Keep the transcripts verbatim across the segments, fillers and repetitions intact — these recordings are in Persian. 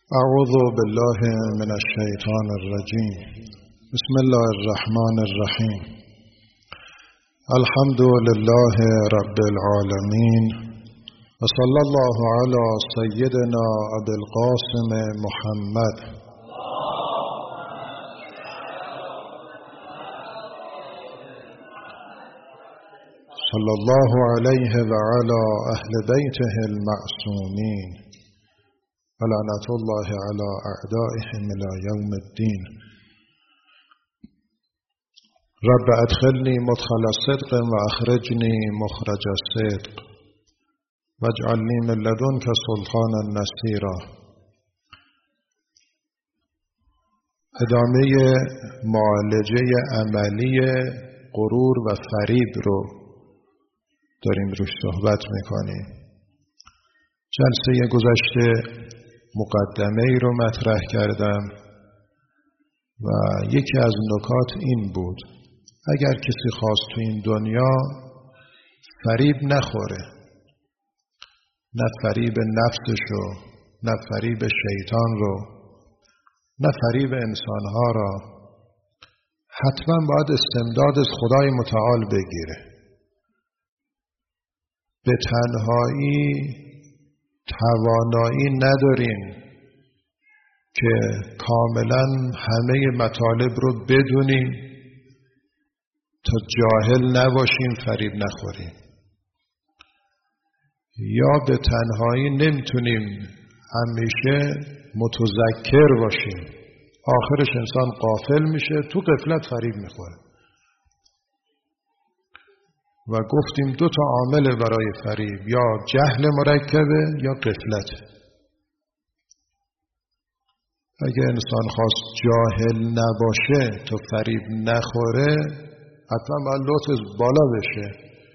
اعوذ بالله من الشیطان الرجیم. بسم الله الرحمن الرحیم. الحمد لله رب العالمین و صلی الله علی سیدنا ابی القاسم محمد صلی الله علیه و علی اهل بیته المعصومین و لعنت الله علی اعدائهم الی یوم الدین. رب ادخلنی مدخل صدق و اخرجنی مخرج صدق واجعلنی من لدنک سلطانا نصیرا. ادامه معالجه عملی غرور و فریب رو داریم روش صحبت میکنیم. جلسه گذشته مقدمه ای رو مطرح کردم و یکی از نکات این بود: اگر کسی خواست تو این دنیا فریب نخوره، نه فریب نفسشو، نه فریب شیطان رو، نه فریب انسانها را، حتما باید استمداد از خدای متعال بگیره. به تنهایی توانایی ندارین که کاملا همه مطالب رو بدونین، تا جاهل نباشین فریب نخورین. یا به تنهایی نمیتونیم همیشه متذکر باشیم، آخرش انسان غافل میشه، تو غفلت فریب میخوره. و گفتیم دو تا عامل برای فریب: یا جهل مرکبه یا غفلت. اگه انسان خواست جاهل نباشه تو فریب نخوره، حتما باید لطف بالا بشه.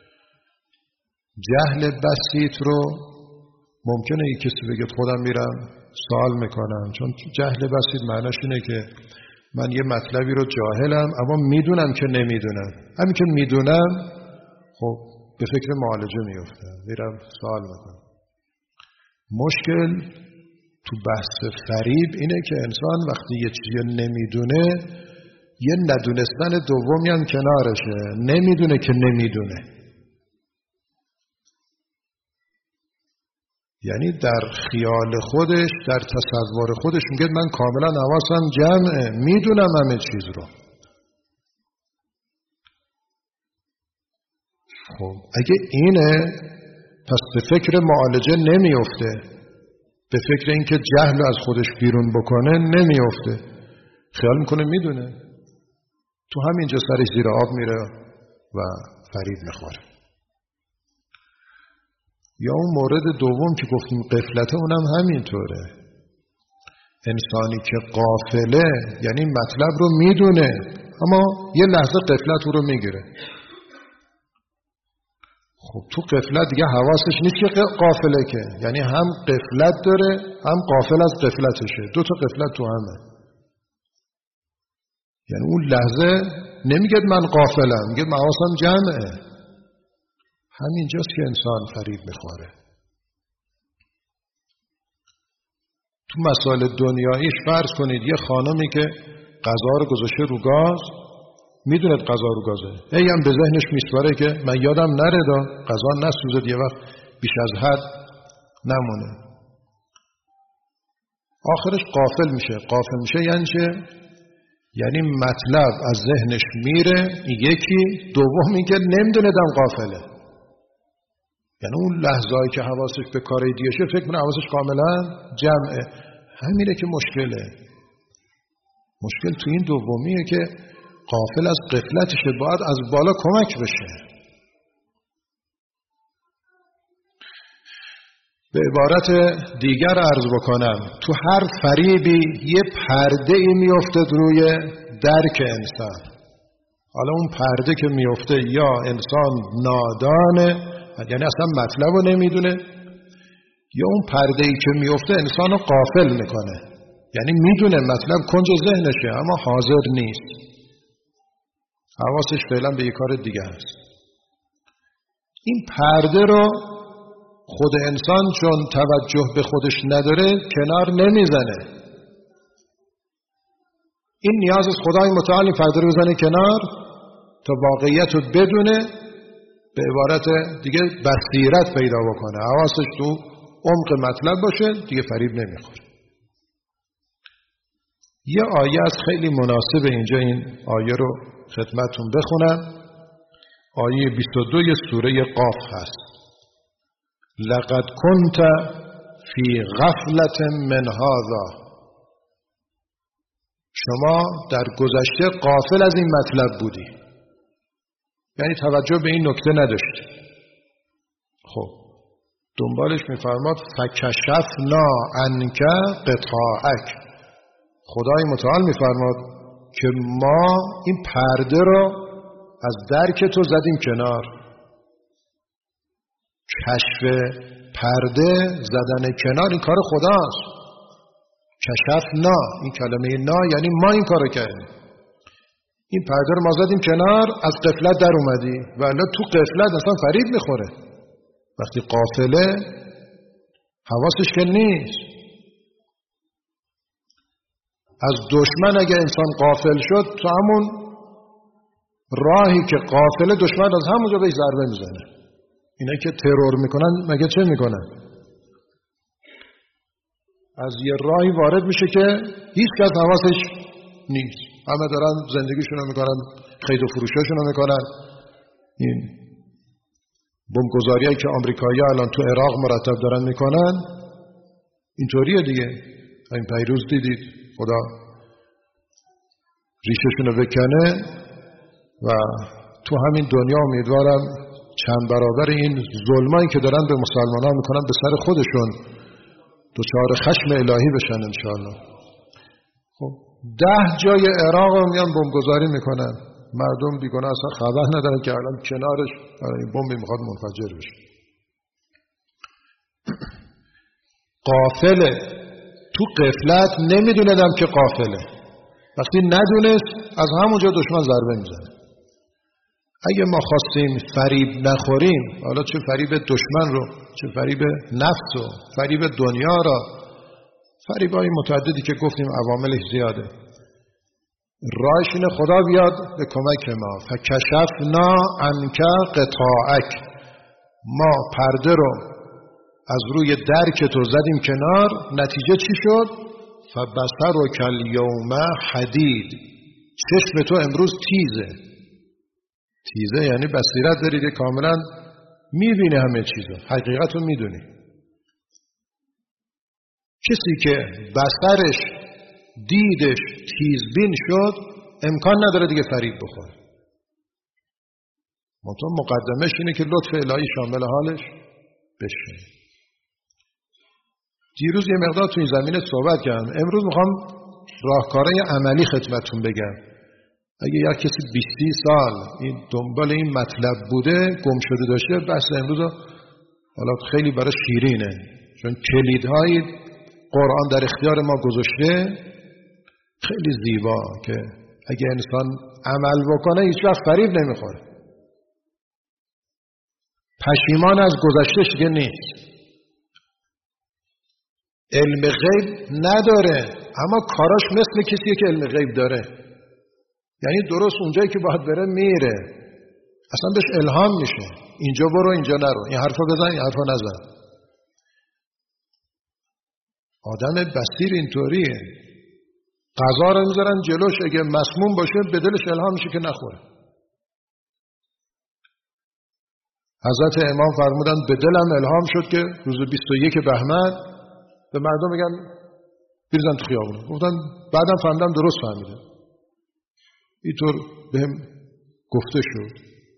جهل بسیط رو ممکنه یک کسی بگه خودم میرم سوال میکنم، چون جهل بسیط معناش اینه که من یه مطلبی رو جاهلم اما میدونم که نمیدونم. همین که میدونم خب به فکر معالجه میفتم، میرم سوال میکنم. مشکل تو بحث فریب اینه که انسان وقتی یه چیزی نمیدونه، یه ندونستن دومی هم کنارشه، نمیدونه که نمیدونه. یعنی در خیال خودش، در تصور خودش میگه من کاملا حواسم جمعه، میدونم همه چیز رو. خب اگه اینه، پس به فکر معالجه نمیفته، به فکر اینکه جهل از خودش بیرون بکنه نمیفته. خیال میکنه میدونه، تو همینجا سرش زیر آب میره و فریب میخوره. یا اون مورد دوم که گفتیم غفلته، اونم همینطوره. انسانی که غافله یعنی مطلب رو میدونه اما یه لحظه غفلت او رو میگیره. خب تو غفلت دیگه حواسش نیست که غافله، که یعنی هم غفلت داره هم غافل از غفلتشه. دو تا غفلت تو همه. یعنی اون لحظه نمیگه من غافلم، میگه من حواسم جمعه. همینجاست که انسان فریب میخوره. تو مسائل دنیاییش فرض کنید یه خانمی که غذا رو گذاشته رو گاز، میدونه غذا رو گازه، هی هم به ذهنش میسپاره که من یادم نره دا غذا نسوزد، یه وقت بیش از حد نمونه. آخرش غافل میشه. غافل میشه یعنی چه؟ یعنی مطلب از ذهنش میره، یکی. دومی که نمیدونه دم غافله. یعنی اون لحظه‌ای که حواسش به کارهای دیگه شه، فکر کنه حواسش کاملا جمعه. همینه که مشکله. مشکل تو این دومیه که غافل از غفلتشه، باید از بالا کمک بشه. به عبارت دیگر عرض بکنم، تو هر فریبی یه پرده ای میفته روی درک انسان. حالا اون پرده که میفته یا انسان نادانه، یعنی اصلا مطلب رو نمیدونه، یا اون پرده ای که میفته انسان رو غافل میکنه، یعنی میدونه مطلب کنج ذهنشه اما حاضر نیست، حواسش فعلا به یک کار دیگه هست. این پرده رو خود انسان چون توجه به خودش نداره کنار نمیزنه. این نیاز از خدای متعال این فرد رو بزنه کنار تا واقعیت رو بدونه، به عبارت دیگه بصیرت پیدا بکنه، حواسش تو عمق مطلب باشه، دیگه فریب نمیخوره. یه آیه از خیلی مناسب اینجا این آیه رو خدمتون بخونم. آیه بیست و دو سوره قاف هست. لقد كنت فی غفلت من هذا. شما در گذشته غافل از این مطلب بودی، یعنی توجه به این نکته نداشتی. خب دنبالش میفرماد فکشفنا عنک غطاءک. خدای متعال میفرماد که ما این پرده رو از درک تو زدیم کنار. کشف پرده، زدن کنار، این کار خداست. کشفنا، این کلمه نا یعنی ما این کارو کردیم. این پرده رو ما زدیم کنار، از غفلت در اومدی. ولی تو غفلت اصلا فریب میخوره. وقتی غافله حواسش که نیست. از دشمن اگه انسان غافل شد، تو همون راهی که غافله دشمن از همونجا بهش ضربه میزنه. اینا که ترور میکنن مگه چه میکنن؟ از یه راهی وارد میشه که هیچ کس حواسش نیست. همه دارن زندگیشونو میکنن، خرید و فروشاشونو میکنن. این بمبگذاریایی که آمریکایی‌ها الان تو عراق مرتب دارن میکنن اینطوریه دیگه. این پیروز دیدید خدا ریششونو بکنه و تو همین دنیا امیدوارم چند برابر این ظلمایی که دارن به مسلمانان میکنن به سر خودشون دچار خشم الهی بشن انشاءالله. خب ده جای عراق رو میان بمبگذاری میکنن، مردم بیگناه اصلا خبر ندارن که الان کنارش این بمبی میخواد منفجر بشه. غافله، تو غفلت نمیدونم که غافله. وقتی ندونست از همونجا دشمن ضربه میزنه. اگه ما خواستیم فریب نخوریم، حالا چه فریب دشمن رو، چه فریب نفس رو، فریب دنیا را، فریبای متعددی که گفتیم عواملش زیاده، راهش اینه خدا بیاد به کمک ما. فکشفنا عنک غطاءک. ما پرده رو از روی درک تو زدیم کنار. نتیجه چی شد؟ فبصرک الیوم حدید. چشم تو امروز تیزه. تیزه یعنی بصیرت داری، کاملا میبینی همه چیزو، حقیقت رو میدونی. کسی که بصرش، دیدش تیزبین شد امکان نداره دیگه فریب بخوره. منطقه مقدمش اینه که لطف الهی شامل حالش بشه. دیروز یه مقدار تو این زمینه صحبت کردم. امروز میخوام راهکارهای عملی خدمتتون بگم. اگه یک کسی بیست سال این دنبال این مطلب بوده، گم شده داشته، بحث امروز حالا خیلی برای شیرینه، چون کلیدهای قرآن در اختیار ما گذاشته، خیلی زیبا که اگه انسان عمل بکنه هیچ وقت فریب نمیخوره. پشیمان از گذشتهش دیگه نیست. علم غیب نداره، اما کاراش مثل کسیه که علم غیب داره. یعنی درست اونجایی که باید بره میره، اصلا بهش الهام میشه اینجا برو اینجا نرو، این حرفا بزن این حرفا نزن. آدم بصیر اینطوریه. غذا رو میذارن جلوش، اگه مسموم باشه به دلش الهام میشه که نخوره. حضرت امام فرمودن به دلم الهام شد که روز بیست و یک بهمن به مردم میگن بریزن تو خیابون. گفتن بعدم فهمیدم درست فهمیدم. اینطور بهم گفته شد.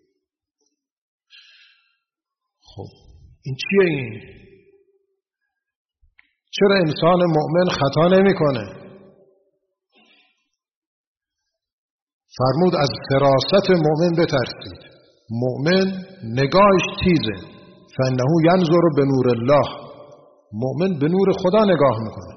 خب این چیه این؟ چرا انسان مؤمن خطا نمیکنه؟ فرمود از فراست مؤمن بترسید. مؤمن نگاهش تیزه. فانه ینظر به نور الله. مؤمن به نور خدا نگاه میکنه.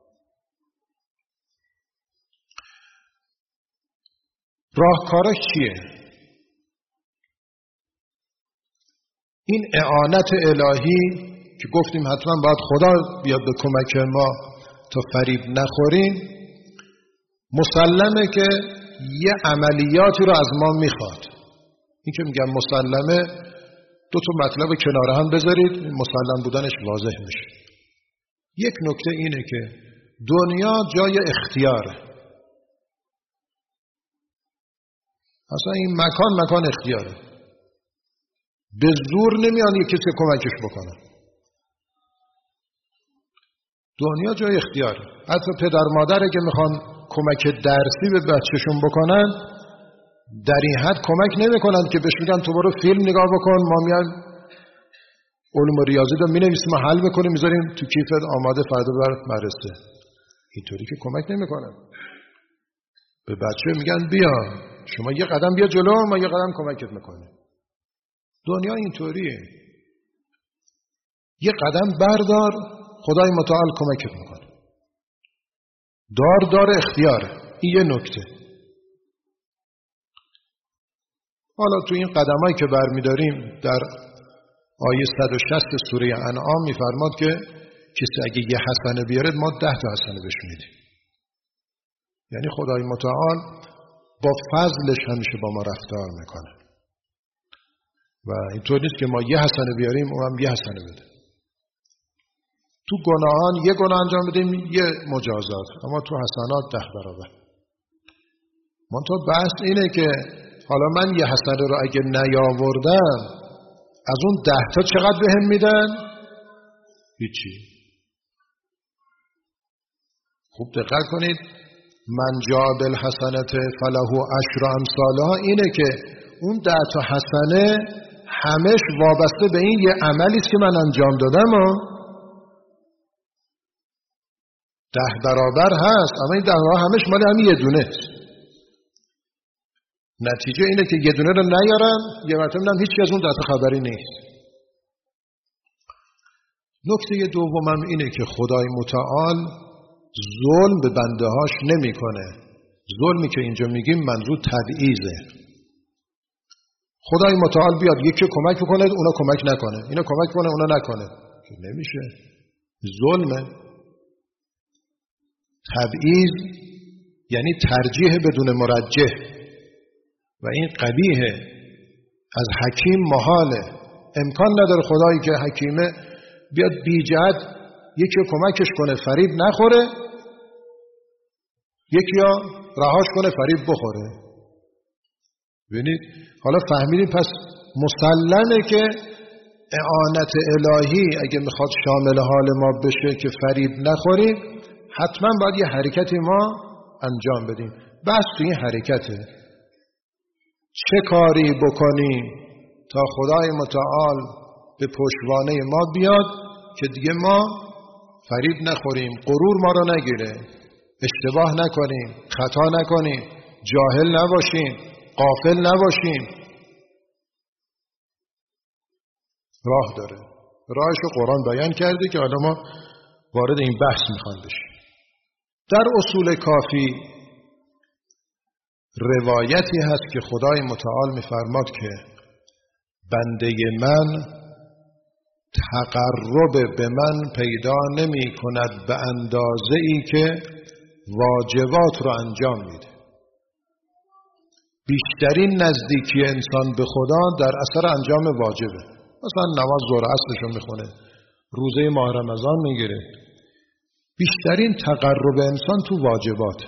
راهکارش چیه؟ این اعانت الهی که گفتیم حتما باید خدا بیاد به کمک ما تا فریب نخوریم، مسلمه که یه عملیاتی رو از ما میخواد. این که میگم مسلمه، دو تا مطلب کنار هم بذارید مسلم بودنش واضح میشه. یک نکته اینه که دنیا جای اختیاره. اصلا این مکان مکان اختیاره. به زور نمیان یک کسی کمکش بکنه. دنیا جای اختیاره. حتی پدر مادر که میخوان کمک درسی به بچهشون بکنن، در این حد کمک نمیکنن که بهش میگن تو برو فیلم نگاه بکن، ما میان علوم و ریاضی رو مینویسیم و حل میکنیم میذاریم تو کیفت آماده فردا بر مدرسه. اینطوری که کمک نمیکنن. به بچه میگن بیا شما یه قدم بیا جلو، ما یه قدم کمکت میکنیم. دنیا اینطوریه. یه قدم بردار، خدای متعال کمکت میکنه. دار دار اختیاره. این یه نکته. حالا تو این قدمایی که برمیداریم در آیه صد و شصت سوره انعام میفرماد که کسی اگه یه حسنه بیاره ما ده تا حسنه بهش میدیم. یعنی خدای متعال با فضلش همیشه با ما رفتار میکنه و اینطور نیست که ما یه حسنه بیاریم اونم یه حسنه بده. تو گناهان یه گناه انجام بدیم یه مجازات، اما تو حسنات ده برابر. منتها بحث اینه که حالا من یه حسنه رو اگه نیاوردم از اون ده تا چقدر بهم میدن؟ هیچی. خوب دقت کنید، من جاء بالحسنة فله عشر امثالها، اینه که اون ده تا حسنه همش وابسته به این یه عملی است که من انجام دادم و ده برابر هست، اما این ده برابر همش مال همین یه دونه است. نتیجه اینه که یه دونه رو نیارم یه مرتبه میدم هیچ از اون ده تا خبری نیست. نکته دومم اینه که خدای متعال ظلم به بنده هاش نمی کنه. ظلمی که اینجا میگیم منظور تبعیضه. خدای متعال بیاد یکی کمک بکنه اونا کمک نکنه، اینا کمک کنه اونا نکنه، که نمیشه. ظلمه. تبعیض یعنی ترجیح بدون مرجح و این قبیحه. از حکیم محاله. امکان نداره خدایی که حکیمه بیاد بی جهت یکی کمکش کنه فریب نخوره، یکی ها رهاش کنه فریب بخوره. ببینید حالا فهمیدیم پس مسلمه که اعانت الهی اگه میخواد شامل حال ما بشه که فریب نخوریم حتما باید یه حرکتی ما انجام بدیم. بس تو این حرکته چه کاری بکنیم تا خدای متعال به پشتوانه ما بیاد که دیگه ما فریب نخوریم، غرور ما رو نگیره، اشتباه نکنیم، خطا نکنیم، جاهل نباشیم، غافل نباشیم. راه داره. راهش رو قرآن بیان کرده که حالا ما وارد این بحث میخوام بشیم. در اصول کافی روایتی هست که خدای متعال میفرماد که بنده من تقرب به من پیدا نمی کند به اندازه ای که واجبات رو انجام میده. بیشترین نزدیکی انسان به خدا در اثر انجام واجبه. مثلا نماز ظهر عصرش رو میخونه، روزه ماه رمضان میگیره. بیشترین تقرب انسان تو واجبات.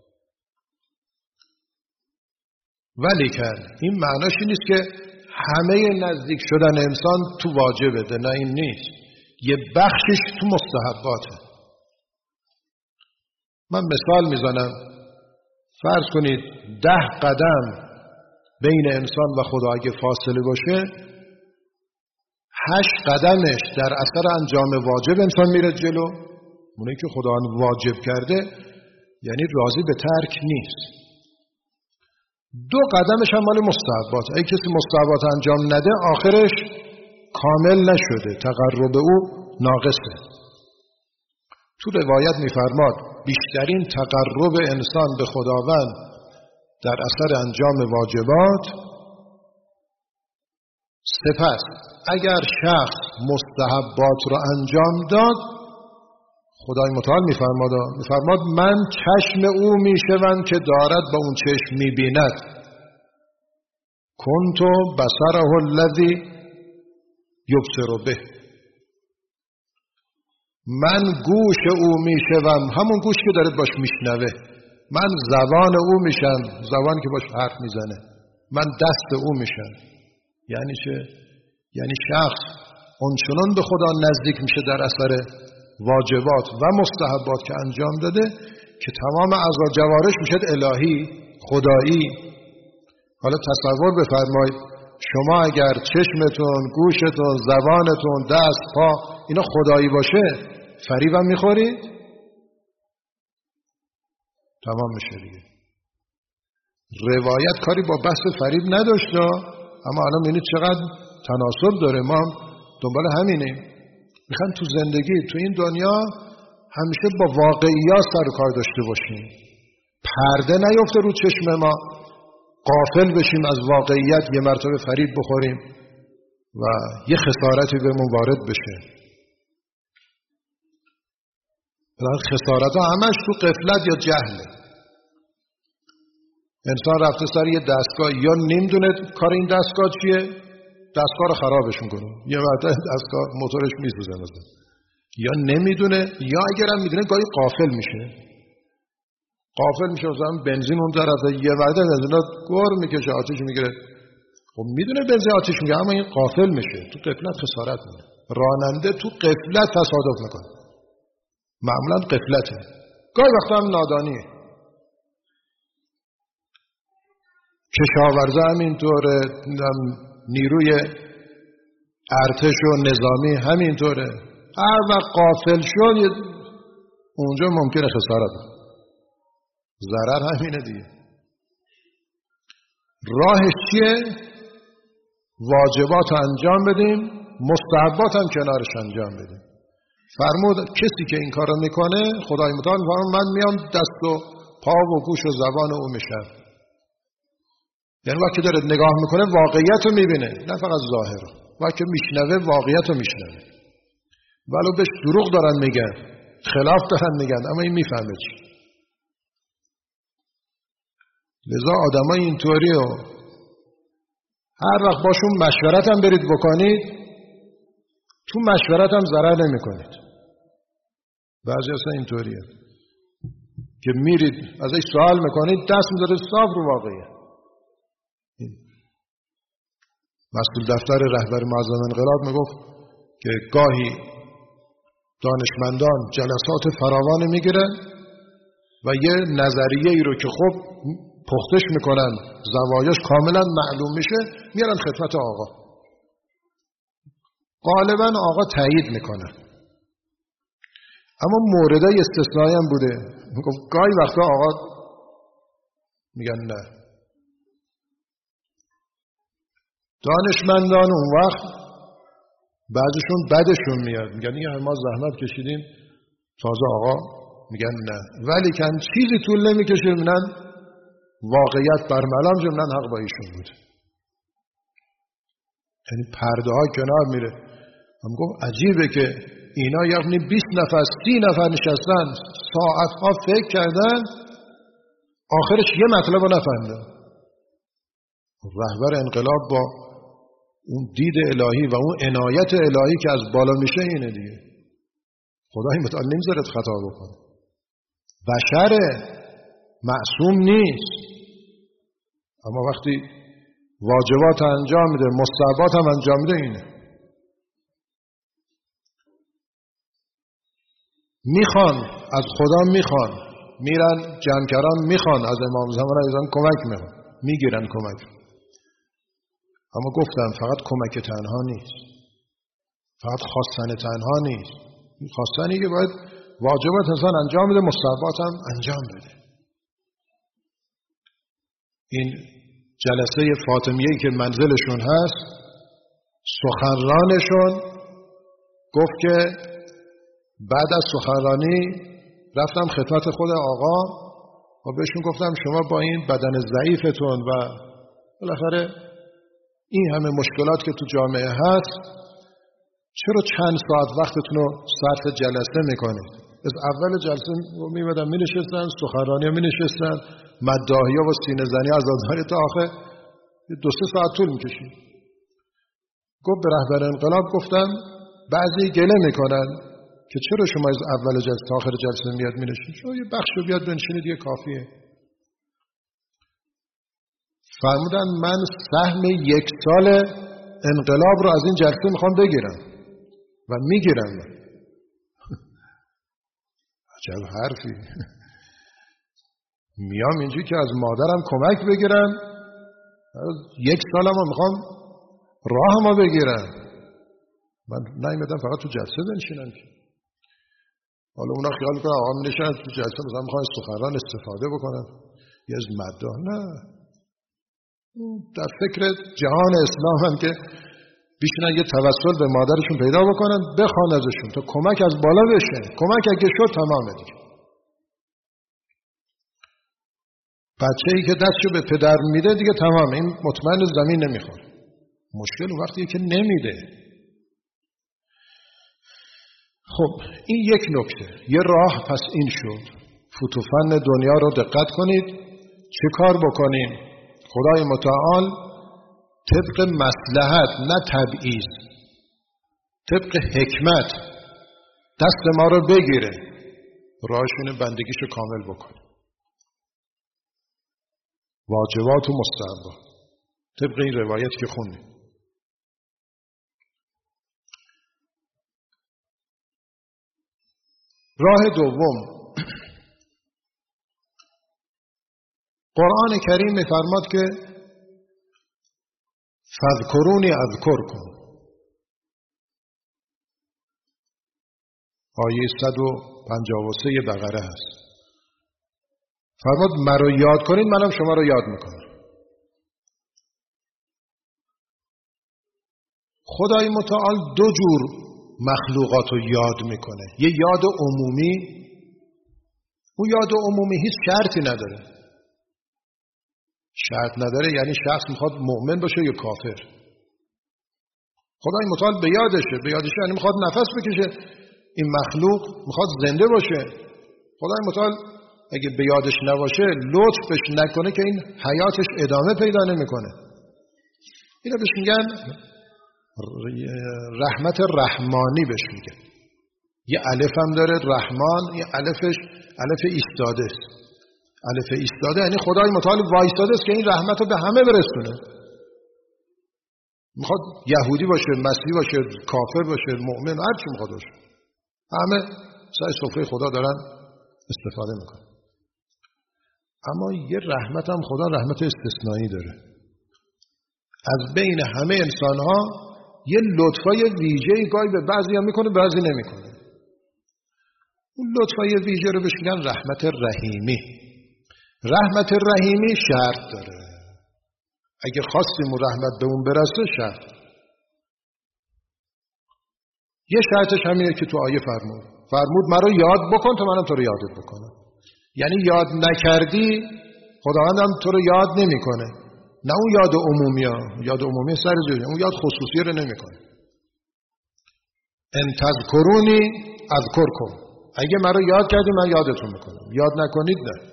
ولیکن این معناش نیست که همه نزدیک شدن انسان تو واجبه ده. نه این نیست. یه بخشش تو مستحباته. من مثال میزنم. فرض کنید ده قدم بین انسان و خدا اگه فاصله باشه، هشت قدمش در اثر انجام واجب انسان میره جلو. اونایی که خدا واجب کرده یعنی راضی به ترک نیست. دو قدمش هم مال مستحبات. اگه کسی مستحبات انجام نده آخرش کامل نشده، تقرب او ناقصه. تو روایت میفرماد بیشترین تقرب انسان به خداوند در اثر انجام واجبات سپس اگر شخص مستحبات رو انجام داد، خدای متعال میفرماد میفرماد من چشم او میشوم که دارد با اون چشم میبیند. کنتو بصره الذی یبصر به. من گوش او میشوم، همون گوش که داره باش میشنوه. من زبان او میشم، زبان که باش حرف میزنه. من دست او میشم. یعنی چه؟ یعنی شخص اونچنان به خدا نزدیک میشه در اثر واجبات و مستحبات که انجام داده که تمام اعضا جوارح میشه الهی، خدایی. حالا تصور بفرمایید شما اگر چشمتون، گوشتون، زبانتون، دست، پا اینا خدایی باشه، فریبم میخورید؟ تمام میشه دیگه. روایت کاری با بحث فریب نداشته، اما الان ببینید چقدر تناسب داره. ما هم دنبال همینیم. میخوام تو زندگی، تو این دنیا همیشه با واقعیات سر و کار داشته باشیم. پرده نیفته رو چشم ما، غافل بشیم از واقعیت، یه مرتبه فریب بخوریم و یه خسارتی بهمون وارد بشه. مثلا خسارت ها همش تو غفلت یا جهله. انسان رفته سر یه دستگاه، یا نمیدونه کار این دستگاه چیه، دستگاه رو خرابش میکنه، یه مرتبه دستگاه موتورش میسوزه مثلا، یا نمیدونه، یا اگرم میدونه گاهی غافل میشه. غافل میشه مثلا بنزین اون طرفه، یه مرتبه بنزین گور میکشه، آتش میگیره. خب میدونه بنزین آتش میگیره، اما این غافل میشه، تو غفلت خسارت میکنه. راننده تو غفلت تصادف میکنه، معمولا غفلته، گاهی وقتا هم نادانیه. کشاورزه همینطوره، نیروی ارتش و نظامی همینطوره. هر وقت غافل شد اونجا ممکنه خسارت، ضرر همینه دیگه. راهش چیه؟ واجبات انجام بدیم، مستحبات هم کنارش انجام بدیم. فرمود کسی که این کار رو میکنه، خدای متعال فرمود من میام دست و پا و گوش و زبان او میشم. یعنی وقتی داره نگاه میکنه واقعیت رو میبینه، نه فقط ظاهر. وقتی میشنوه واقعیت رو میشنوه، ولو بهش دروغ دارن میگن، خلاف دارن میگن، اما این میفهمه چی. لذا آدمای اینطوری رو هر وقت باشون مشورت هم برید بکنید، تو مشورت هم ضرر نمی کنید. بعضی اصلا اینطوریه که میرید ازش سوال میکنید، دست میذاره صاف رو واقعیه. مسئول دفتر رهبر معظم انقلاب میگفت که گاهی دانشمندان جلسات فراوانی میگیرن و یه نظریه ای رو که خب پختش میکنن، زوایاش کاملا معلوم میشه، میارن خدمت آقا. غالبا آقا تایید میکنه، اما موردای استثنایی هم بوده. میگفت گاهی وقتا آقا میگن نه. دانشمندان اون وقت بعضشون بدشون میاد، میگن این ما زحمت کشیدیم، تازه آقا میگن نه. ولی کن چیزی طول نمیکشه منن واقعیت برملام جمنن حق با ایشون بود. یعنی پرده ها کنار میره. هم گفت عجیبه که اینا یعنی بیست نفر سی نفر نشستن، ساعت ها فکر کردن، آخرش یه مطلب رو نفهمیدن. رهبر انقلاب با اون دید الهی و اون عنایت الهی که از بالا میشه اینه دیگه. خدای متعال نمیذارد خطا بکنه. بشره، معصوم نیست. اما وقتی واجبات انجام میده، مستحبات هم انجام میده، اینه. میخوان از خدا، میخوان میرن جمکران، میخوان از امام زمان ایزان کمک میخوان، میگیرن کمک. اما گفتم فقط کمک تنها نیست، فقط خواستن تنها نیست. خواستنی که باید واجبات انسان انجام بده، مستحبات هم انجام بده. این جلسه فاطمیه‌ای که منزلشون هست، سخنرانشون گفت که بعد از سخنرانی رفتم خدمت خود آقا و بهشون گفتم شما با این بدن ضعیفتون و بالاخره این همه مشکلات که تو جامعه هست، چرا چند ساعت وقتتون رو صرف جلسه میکنید؟ از اول جلسه میمدن می نشستن، سخنرانی می نشستن، مداحی و سینه زنی از آزاری تا آخر دو سه ساعت طول میکشید. گفت به رهبر انقلاب گفتم بعضی گله میکنن که چرا شما از اول جلسه تا آخر جلسه میاد می نشید؟ شما یه بخش رو بیاد بنشینید، یه کافیه. فرمودن من سهم یک سال انقلاب رو از این جلسه میخوام بگیرم و میگیرم. عجب حرفی. میام اینجوری که از مادرم کمک بگیرم، یک سالم رو میخوام راهمو بگیرم. من نیومدم فقط تو جلسه بنشینم که. حالا اونا خیال کنن آقا میشن تو جلسه مثلا میخوان سخنران استفاده بکنن یا از مداح. نه، در فکر جهان اسلام هم که بیشتر یه توسل به مادرشون پیدا بکنن، بخوان ازشون تا کمک از بالا بشه. کمک اگه شد تمامه دیگه. بچه‌ای که دستشو به پدر میده دیگه تمامه، این مطمئن زمین نمیخوره. مشکل اون وقتیه که نمیده. خب این یک نکته، یه راه پس این شد. فوتوفن دنیا رو دقت کنید، چه کار بکنیم؟ خدای متعال طبق مصلحت نه تبعیض، طبق حکمت دست ما رو بگیره، راهشون بندگیشو کامل بکنه. واجبات و مستحبات طبق این روایت که خوندیم. راه دوم، قرآن کریم می‌فرماد که فذکرونی اذکرکم. آیه صد و پنجاه و سه بقره هست. فرماد مرا یاد کنید منم شما رو یاد میکنم. خدای متعال دو جور مخلوقات رو یاد میکنه. یه یاد عمومی، اون یاد عمومی هیچ شرطی نداره. شرط نداره یعنی شخص میخواد مؤمن باشه یا کافر. خدای متعال به یادشه، به یادشه یعنی میخواد نفس بکشه، این مخلوق میخواد زنده باشه. خدای متعال اگه به یادش نباشه، لطفش نکنه که این حیاتش ادامه پیدا نمیکنه. اینا بهش میگن رحمت رحمانی بهش میگن. یه الف هم داره رحمان، یه الفش الف ایستاده است. الف ایستاده یعنی خدای متعال وایستاده است که این رحمت رو به همه برسونه. میخواد یهودی باشه، مسیحی باشه، کافر باشه، مؤمن، هر چی میخواد باشه، همه سر سفره خدا دارن استفاده میکنن. اما یه رحمت هم خدا رحمت استثنایی داره. از بین همه انسان ها یه لطفای ویژه‌ای گاهی به بعضی هم میکنه، بعضی نمیکنه. اون لطفای ویژه رو بهش میگن رحمت رحیمی. رحمت رحیمی شرط داره. اگه خواستیم و رحمت به اون برسه شرط. یه شرطش همینه که تو آیه فرمود. فرمود مرا یاد بکن تا منم تو رو یادت بکنم. یعنی یاد نکردی خداوند هم تو رو یاد نمیکنه. نه اون یاد عمومی ها، یاد عمومی سر جوری، اون یاد خصوصی رو نمیکنه. ان تذکرونی اذکرکم. اگه مرا یاد کردی من یادتون میکنم، یاد نکنید نه.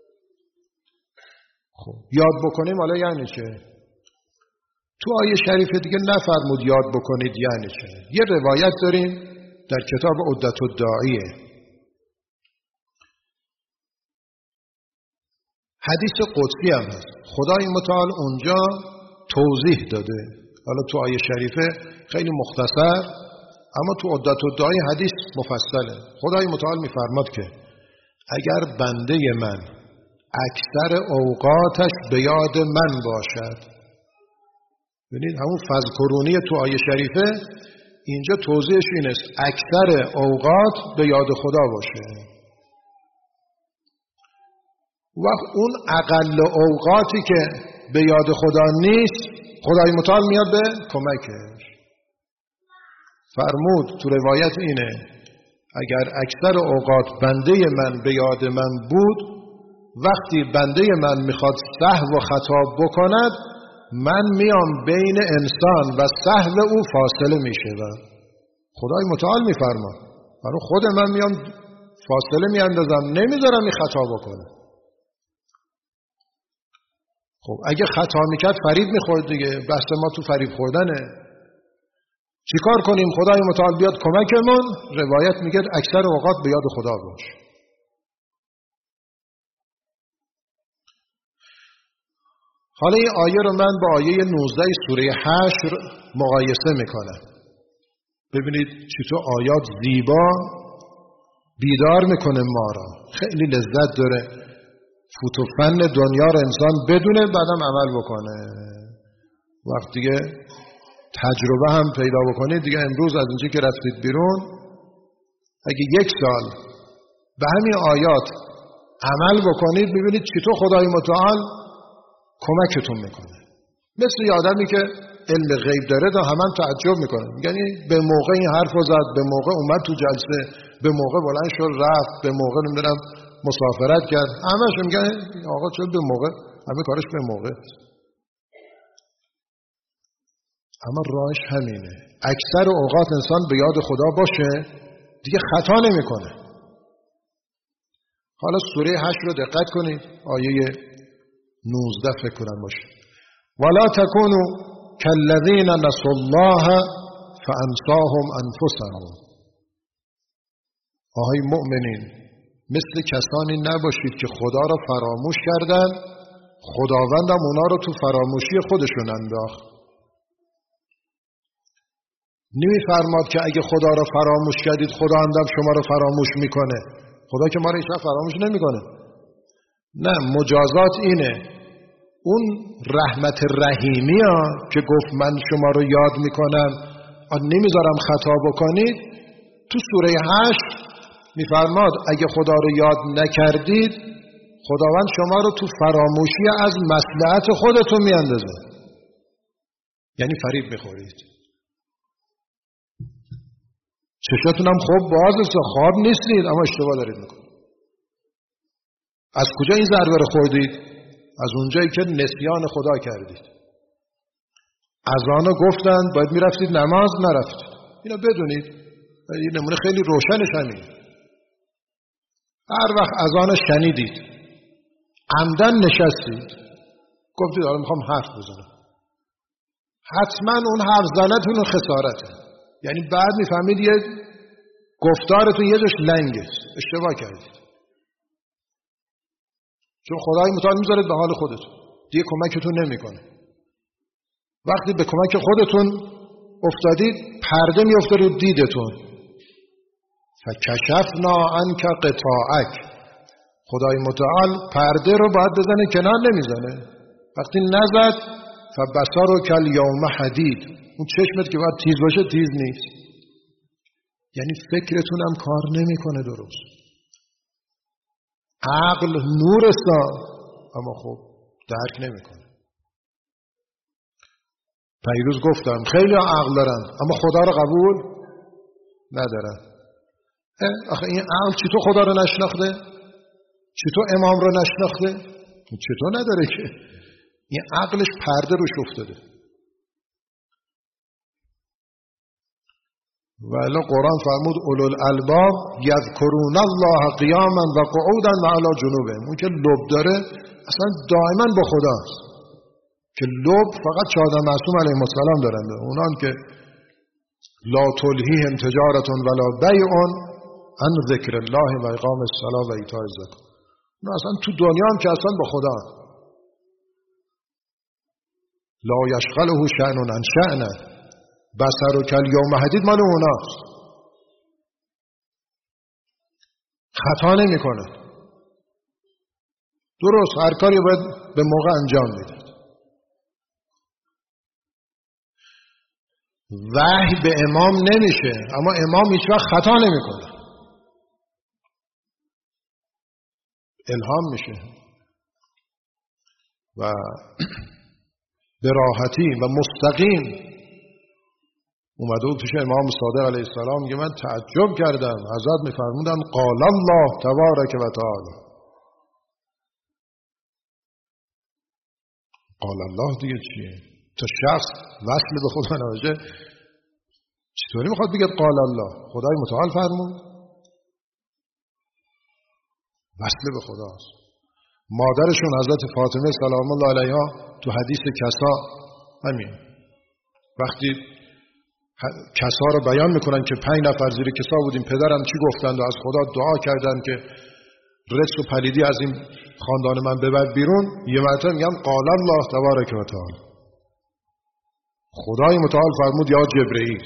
خب یاد بکنیم حالا یعنی چه؟ تو آیه شریف دیگه نفرمود یاد بکنید یعنی چه. یه روایت داریم در کتاب عدت الداعیه، حدیث قدسی هم هست. خدای متعال اونجا توضیح داده. حالا تو آیه شریفه خیلی مختصر، اما تو عدت الداعیه حدیث مفصله. خدای متعال میفرماد که اگر بنده من اکثر اوقاتش به یاد من باشد، ببینید همون فذکرونی تو آیه شریفه اینجا توضیحش این است، اکثر اوقات به یاد خدا باشه. وقت اون اقل اوقاتی که به یاد خدا نیست، خدای متعال میاد به کمکش. فرمود تو روایت اینه اگر اکثر اوقات بنده من به یاد من بود، وقتی بنده من میخواد سهو و خطا بکند من میام بین انسان و سهو او فاصله میشم. خدای متعال میفرما برای خود من میام فاصله میاندازم، نمیذارم این خطا بکنه. خب اگه خطا میکرد فریب میخورد دیگه، بحث ما تو فریب خوردنه. چیکار کنیم؟ خدای متعال بیاد کمکمون. روایت میگه اکثر اوقات به یاد خدا باش. حالا این آیه رو من با آیه نوزده سوره حشر مقایسه میکنم. ببینید چطور آیات زیبا بیدار میکنه ما را، خیلی لذت داره. فوت و فن دنیا رو انسان بدونه بعدم عمل بکنه. وقتی دیگه تجربه هم پیدا بکنید دیگه، امروز از اینجا که رفتید بیرون، اگه یک سال به همین آیات عمل بکنید ببینید چطور خدای متعال کمکتون میکنه. مثل یه آدمی که علم غیب داره دا همان تعجب میکنه، یعنی به موقع این حرف رو زد، به موقع اومد تو جلسه، به موقع بلند شد رفت، به موقع نمیدونم مسافرت کرد، همش میگن آقا چون به موقع، همه کارش به موقع. اما راهش همینه، اکثر اوقات انسان به یاد خدا باشه دیگه خطا نمیکنه. حالا سوره حشر رو دقت کنید، آیه نوزده فکر کنم باشه. ولا تکونوا کالذین نسوا الله فانساهم انفسهم. آهای مؤمنین، مثل کسانی نباشید که خدا را فراموش کردن، خداوندم اونا رو تو فراموشی خودشون انداخت. نمی‌فرماد که اگه خدا را فراموش کردید خدا هم شما رو فراموش میکنه. خدا که ما رو هیچ وقت فراموش نمیکنه. نه، مجازات اینه. اون رحمت رحیمی ها که گفت من شما رو یاد میکنم، نمیذارم خطا بکنید، تو سوره هشت میفرماد اگه خدا رو یاد نکردید خداوند شما رو تو فراموشی از مصلحت خودتون میاندازه. یعنی فریب میخورید. چشاتون هم خوب بازه، خواب نیستید اما اشتباه دارید میکنید. از کجا این ضربه رو خوردید؟ از اونجایی که نسیان خدا کردید. اذانو گفتند باید میرفتید نماز نرفتید. اینو بدونید. این نمونه خیلی روشنش همینه. هر وقت اذان شنیدید عمدن نشستید گفتید حالا میخوام حرف بزنم، حتما اون حرف زنتون خسارته. یعنی بعد میفهمید یه گفتارتون یه جاش لنگه، اشتباه کردید. چون خدای متعال میذارید به حال خودتون، دیگه کمکتون نمیکنه. وقتی به کمک خودتون افتادید پرده میفته رو دیدتون. فکشفنا عنک غطاءک. خدای متعال پرده رو باید بزنه کنار، نمیزنه. وقتی نزد فبصرک الیوم حدید. اون چشمت که باید تیز باشه تیز نیست. یعنی فکرتون هم کار نمیکنه درست. عقل نورستا اما خب درک نمیکنه. پیروز گفتم خیلی عقل دارن اما خدا رو قبول ندارن. آخه این عقل چطور خدا رو نشناخته؟ چطور امام رو نشناخته؟ چطور نداره که؟ این عقلش پرده روش افتاده. و الا قرآن فرمود اولو الالباب یذکرون الله قیاما و قعودا و علی جنوبهم. اون که لب داره اصلا دائما با خداست. که لب فقط شهدا معصوم علیه السلام دارند. اونان که لا تلهیهم تجارت ولا بیع عن ذکر الله و اقام الصلاة و ایتاء الزکات. اونا اصلا تو دنیا هم که اصلا با خدا. لا یشغله شأن عن شأنه. بصر و کل یوم حدید مال اوناست. خطا نمی کنه. درست هر کاری باید به موقع انجام میداد. وحی به امام نمیشه اما امام هیچ وقت خطا نمی کنه. الهام میشه و به راحتی و مستقیم اومده بود پیش امام صادق علیه السلام. میگه من تعجب کردم، حضرت میفرمودن قال الله تبارک و تعالی. قال الله دیگه چیه؟ تا شخص وصل به خدا نباشه چطوری میخواد بگه قال الله؟ خدای متعال فرمود. وصل به خداست. مادرشون حضرت فاطمه سلام الله علیها تو حدیث کسا همین وقتی کسا رو بیان میکنن که پنج نفر زیر کسا بودیم، پدرم چی گفتند و از خدا دعا کردن که رجس و پلیدی از این خاندان من ببر بیرون، یه مرتبه میگن قال الله تبارک و تعالی، خدای متعال فرمود یا جبرئیل.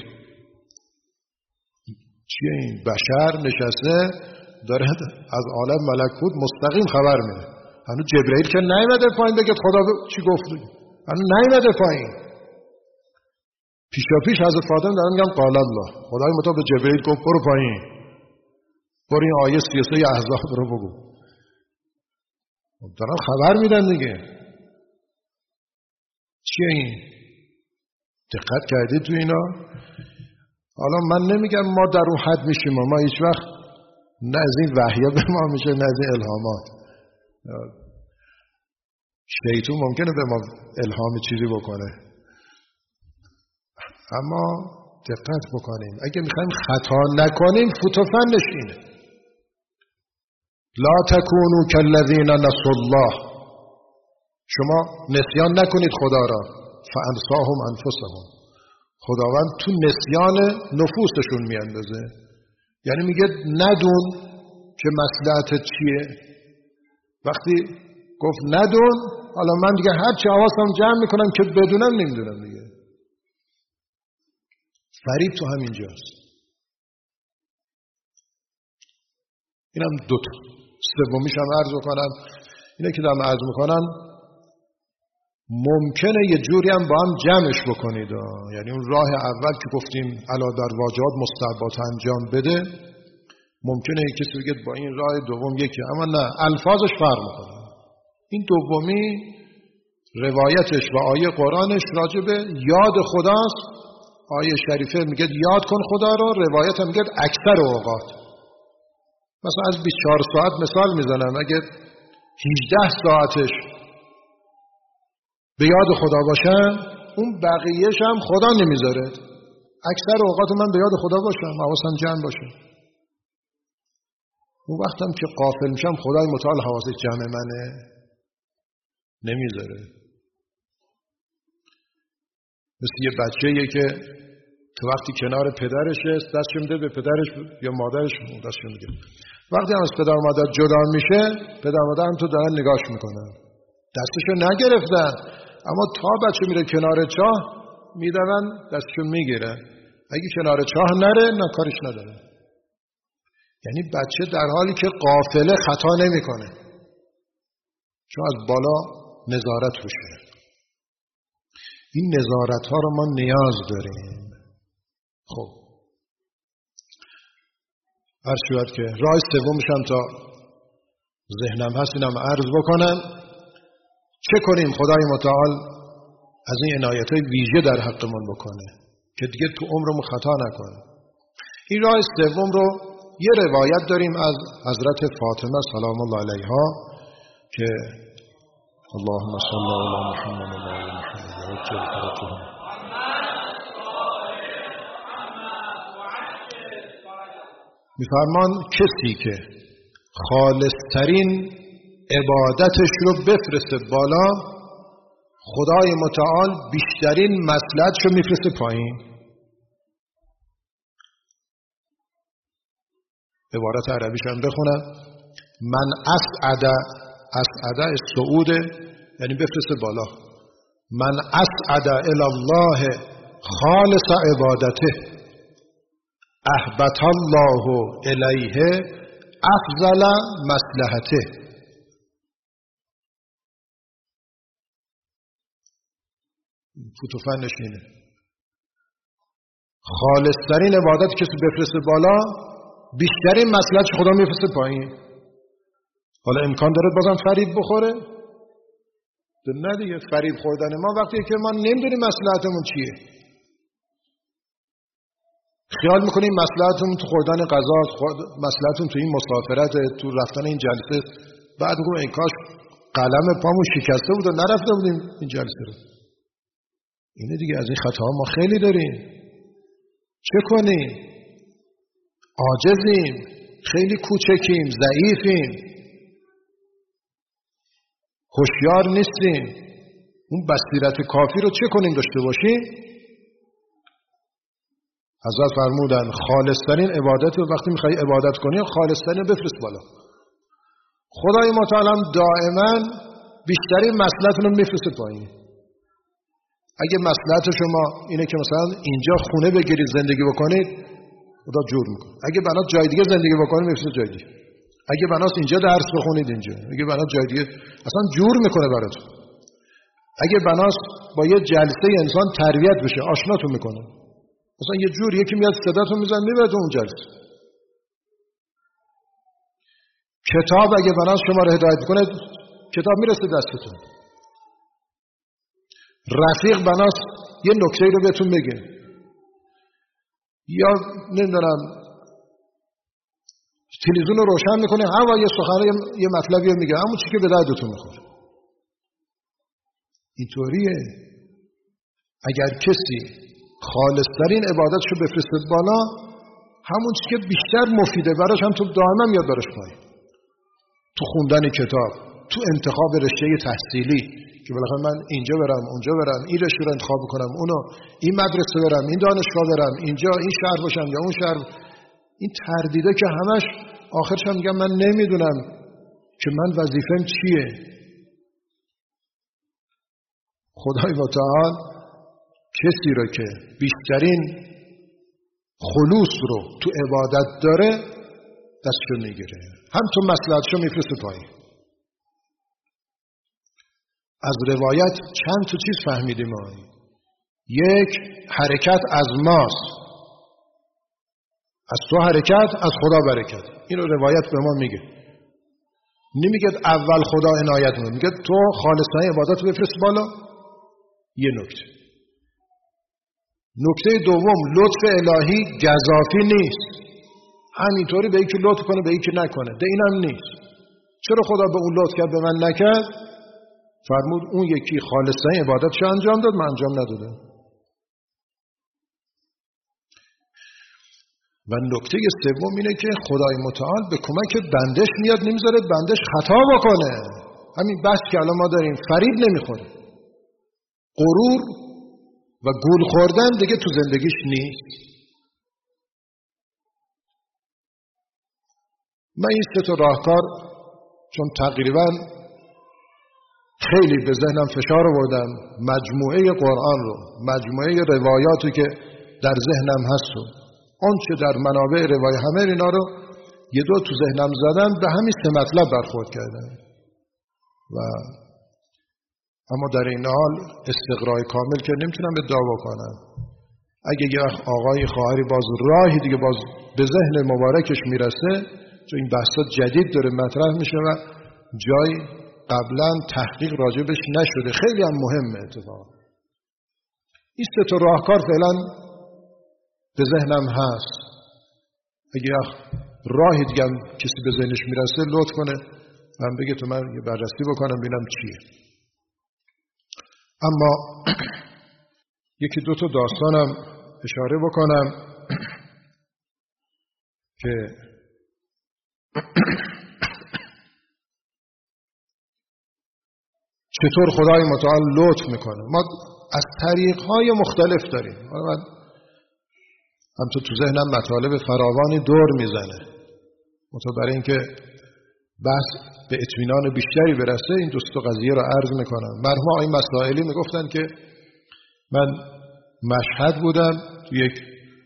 چیه این؟ بشر نشسته داره از عالم ملکوت مستقیم خبر میده. هنوز جبرئیل که نیومده پایین بگه خدا چی گفت، هنوز نیومده پایین. پیشا پیش حضرت فاطمه دارن میگن قال الله، خدای متعال به جبرئیل گفت برو پایین، برو این آیه سی و سه احزاب رو بگو. دارن خبر میدن دیگه. چیه این؟ دقت کردید تو اینا؟ حالا من نمیگم ما در اون حد میشیم، ما هیچ وقت نه از این وحیا به ما میشه نه از این الهامات. شیطان ممکنه به ما الهام چیزی بکنه، اما دقت بکنیم اگه میخوایم خطا نکنیم فوت و فنش اینه لا تکونوا کالذین نسوا الله، شما نسیان نکنید خدا را، فانساهم انفسهم، خداوند تو نسیان نفوسشون میاندازه. یعنی میگه ندون که مصلحت چیه. وقتی گفت ندون، حالا من دیگه هر چی حواسم جمع میکنم که بدونم نمیدونم دیگه. فریب تو همین جاست. اینم دو تا. سومیش هم عرض کنم اینه که دارم عرض میکنم ممکنه یه جوری هم با هم جمعش بکنید. یعنی اون راه اول که گفتیم علا در واجبات مستحبات انجام بده، ممکنه یک کسی بگه با این راه دوم یکی، اما نه، الفاظش فرق میکنه. این دومی روایتش و آیه قرآنش راجع به یاد خداست. آیه شریفه میگه یاد کن خدا رو، روایت هم میگه اکثر اوقات. مثلا از بیست و چهار ساعت مثال میزنم، اگه هجده ساعتش به یاد خدا باشم، اون بقیهش هم خدا نمیذاره. اکثر اوقات من به یاد خدا باشم، حواسم جمع باشه. اون وقتم که غافل میشم خدای متعال حواسش جمع منه نمیذاره. مثل یه بچه‌ایه که تو وقتی کنار پدرشه دستش میده به پدرش یا مادرش دستش میده، وقتی هم از پدر مادر جدا میشه پدر مادر هم تو دارن نگاش میکنن، دستشو نگرفتن، اما تا بچه میره کنار چاه میدون دستشو میگیره. اگه کنار چاه نره نه کارش نداره. یعنی بچه در حالی که غافله خطا نمیکنه، چون از بالا نظارت روشه. این نظارت ها رو ما نیاز داریم. خب هر شود که راه سومش هم تا ذهنم هست اینم عرض بکنم. چه کنیم خدای متعال از این عنایت‌های ویژه در حقمون بکنه که دیگه تو عمرمون خطا نکنه. این راه سوم رو یه روایت داریم از حضرت فاطمه سلام الله علیها که اللهم صل علی محمد و آل محمد وعجل فرجهم. میفرمان کسی که خالصترین عبادتش رو بفرسته بالا، خدای متعال بیشترین مصلحتش رو میفرسته پایین. عبارت عربیش هم بخونم. من اسعد، اسعد سعوده یعنی بفرسته بالا. من اسعد الی الله خالص عبادته احبط الله الیه افضل مصلحته. فوتوفنش اینه. خالصترین عبادت کسی بفرسته بالا، بیشترین مصلحت خدا میفرسته پایین. حالا امکان داره بازم فریب بخوره؟ نه دیگه. فریب خوردن ما وقتی که ما نمیدونیم مصلحتمون چیه. خیال میکنیم مصلحتمون تو خوردن غذا، مصلحتمون تو این مسافرت، تو رفتن این جلسه، بعد میگم این کاش قلم پامو شکسته بود و نرفته بودیم این جلسه رو. اینه دیگه، از این خطاها ما خیلی داریم. چه کنیم؟ عاجزیم، خیلی کوچکیم، ضعیفیم، هوشیار نیستیم. اون بصیرت کافی رو چه کنیم داشته باشیم؟ حضرت فرمودن خالصترین عبادت رو وقتی میخوای عبادت کنی خالصترین بفرست بالا. خدای متعال دائما بیشترین مصلحتون رو میفرسته پایین. اگه مصلحت شما اینه که مثلا اینجا خونه بگیرید زندگی بکنید، خدا جور میکنه. اگه بناست جای دیگه زندگی بکنید میفرسته جای دیگه. اگه بناست اینجا درس بخونید اینجا، اگه بناست جای دیگه اصلا جور میکنه براتون. اگه بناست با یه جلسه انسان تربیت بشه آشناتون میکنه. مثلا یه جور یکی میاد صداتون میزنه میبره تو اون جلسه. کتاب اگه بناست شما رو هدایت کنه کتاب میرسه دستتون. رفیق بناست یه نکته رو بهتون بگه، یا نمیدونم تلویزیون رو روشن میکنه هوا یه سخنه یه مطلبی رو میگه همون چی که به دردتون میخوره. اینطوریه. اگر کسی خالصترین عبادتشو بفرسته بالا، همون چی که بیشتر مفیده براش هم تو دائما میاد براش پایین. تو خوندن کتاب، تو انتخاب رشته تحصیلی که بالاخره من اینجا برم اونجا برم، این رشته رو انتخاب کنم، اونو این مدرسه برم، این دانشگاه برم، اینجا این شهر باشم یا اون شهر. این تردیده که همش آخرش هم میگم من نمیدونم که من وظیفه‌م چیه. خدای متعال کسی رو که بیشترین خلوص رو تو عبادت داره دستشو میگیره، هم تو مصلحتشو میفرسته پایین. از روایت چند تا چیز فهمیدیم ما. یک، حرکت از ماست، از تو حرکت از خدا برکت. این رو روایت به ما میگه. نمیگه اول خدا عنایت میکنه، میگه تو خالصانه عبادت رو بفرست بالا. یه نکته. نکته دوم، لطف الهی گزافی نیست. همینطوری به یکی لطف کنه به یکی نکنه، ده اینم نیست. چرا خدا به اون لطف کرد به من نکرد؟ فرمود اون یکی خالصانه عبادتش انجام داد، من انجام ندادم. و نکته سوم اینه که خدای متعال به کمک بندش میاد، نمیذاره بندش خطا بکنه. همین بحث که الان ما داریم، فریب نمیخوره. غرور و گول خوردن دیگه تو زندگیش نیست. من این سه تا راهکار چون تقریبا خیلی به ذهنم فشار آوردم، مجموعه قرآن رو، مجموعه روایاتی که در ذهنم هست و آنچه در منابع روایت، همه اینا رو یه دو تو ذهنم زدم، به همین سه مطلب برخورد کردم. و اما در این حال استقرای کامل که نمیتونم ادعا بکنم. اگه یه آقای خواهری باز راهی دیگه باز به ذهن مبارکش میرسه، چون این بحثا جدید داره مطرح میشه و جای قبلا تحقیق راجبش نشده، خیلی هم مهمه اتفاقا. این سه تا راهکار فعلا به ذهنم هست. اگه راهی دیگه کسی به ذهنش میرسه لطف کنه من بگه تو من یه بررسی بکنم ببینم چیه. اما یکی دو تا داستانم اشاره بکنم که چطور خدای متعال لطف میکنه. ما از طریقهای مختلف داریم. من همطور تو ذهنم مطالب فراوانی دور میزنه. مطابق برای اینکه بحث به اطمینان بیشتری برسه این دوست قضیه رو عرض میکنم. مرحوم آقای مسائلی میگفتن که من مشهد بودم تو یک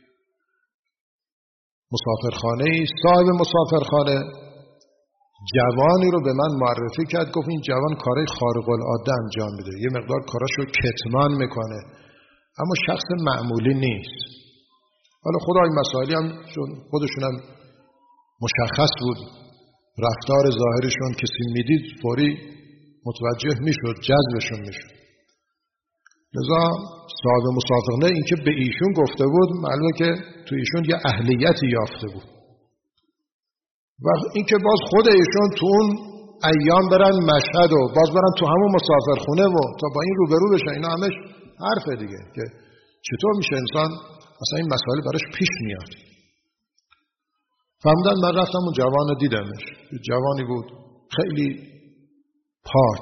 مسافرخانه، صاحب مسافرخانه جوانی رو به من معرفی کرد، گفت این جوان کارهای خارق العاده انجام میده، یه مقدار کاراشو کتمان میکنه اما شخص معمولی نیست. حالا خدای مسائلی هم چون خودشون هم مشخص بود رفتار ظاهرشون، کسی میدید فوری متوجه میشد، جذبشون میشد. لذا صاحب مسافرخانه این که به ایشون گفته بود معلومه که تو ایشون یه اهلیتی یافته بود و این که باز خود ایشون تو اون ایام برن مشهد و باز برن تو همون مسافرخونه و تا با این روبرو بشن. اینا همش حرفه دیگه که چطور میشه انسان اصلا این مسائل براش پیش میاد. فهمیدن. من رفتم اون جوان رو دیدمش. جوانی بود خیلی پاک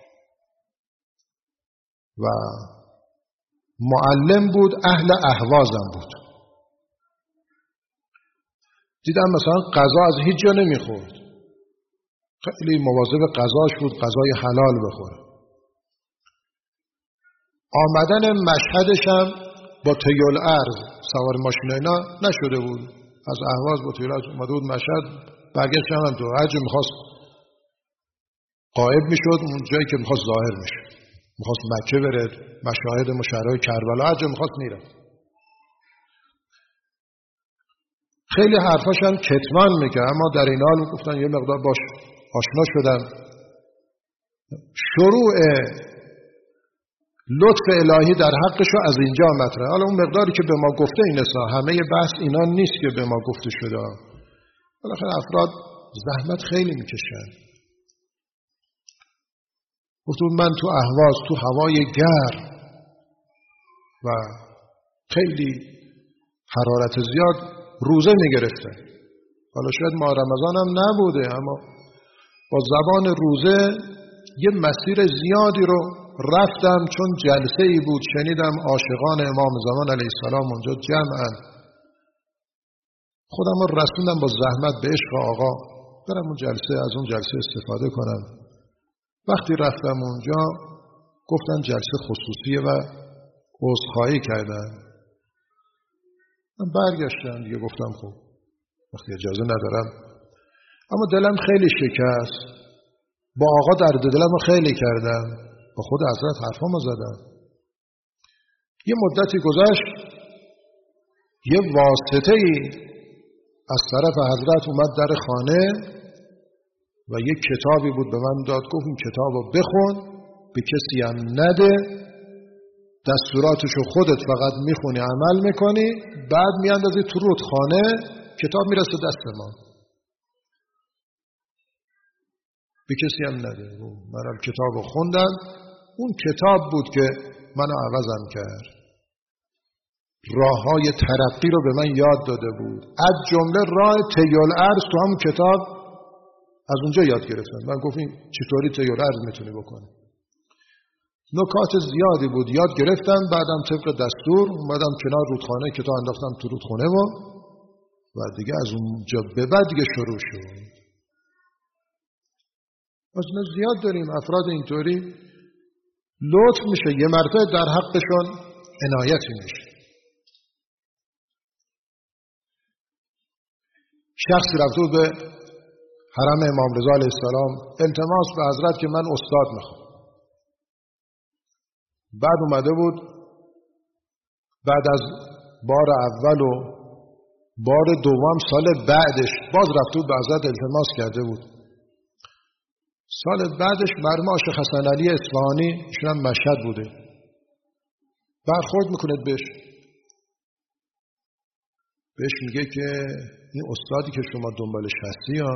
و معلم بود، اهل اهوازم بود. دیدم مثلا غذا از هیچ جا نمیخورد، خیلی مواظب غذاش بود، غذای حلال بخوره. آمدن مشهدش هم با طیول ارز سوار ماشین اینا نشده بود، از اهواز با طیول ارز اومده بود مشهد. برگشت هم تو هر جا میخواست غایب میشد، اون جایی که میخواست ظاهر میشد. میخواست مکه بره، مشاهد مشهدهای کربلا، هر جا میخواست میره. خیلی حرفاش هم کتمان میکرد، اما در این حال گفتن یه مقدار باش آشنا شدم. شروع لطف الهی در حقشو از اینجا مطرحه. حالا اون مقداری که به ما گفته این اصلا همه بحث اینا نیست که به ما گفته شده. بالاخره افراد زحمت خیلی میکشن. گفتم من تو اهواز تو هوای گرم و خیلی حرارت زیاد روزه میگرفتن. حالا شاید ماه رمضان هم نبوده، اما با زبان روزه یه مسیر زیادی رو رفتم، چون جلسه ای بود شنیدم عاشقان امام زمان علیه السلام اونجا جمعن. خودم رو رسوندم با زحمت به عشق آقا برم اون جلسه، از اون جلسه استفاده کنم. وقتی رفتم اونجا گفتن جلسه خصوصیه و عذرخواهی کردن. من برگشتم دیگه، گفتم خب وقتی اجازه ندارم، اما دلم خیلی شکست. با آقا درد دلم خیلی کردم، با خود حضرت حرفامو زدم. یه مدتی گذشت، یه واسطه ای از طرف حضرت اومد در خانه و یه کتابی بود به من داد، گفت این کتابو بخون، به کسی هم نده، دستوراتشو خودت فقط میخونی عمل میکنی، بعد میاندازی تو رودخانه، کتاب میرسه دست ما، به کسی هم نده. منم کتابو خوندم. اون کتاب بود که منو عوضم کرد، راههای ترقی رو به من یاد داده بود. از جمله راه طیول ارز تو همون کتاب از اونجا یاد گرفتم. من گفتم چطوری طیول ارز میتونی بکنی. نکات زیادی بود یاد گرفتم. بعدم طبق دستور اومدم کنار رودخانه، کتاب انداختم تو رودخانه و و دیگه از اونجا به بعد دیگه شروع شد. اصلا زیاد داریم افراد اینطوری لطف میشه، یه مرتبه در حقشون عنایتی میشه. شخصی رفته به حرم امام رضا علیه السلام التماس به حضرت که من استاد میخوام. بعد اومده بود بعد از بار اول و بار دوم سال بعدش باز رفته بود به حضرت التماس کرده بود. سال بعدش مرحوم عاشق حسن علی اصفهانی، ایشون هم مشهد بوده، برخورد میکنه بهش بهش میگه که این استادی که شما دنبالش هستی ها،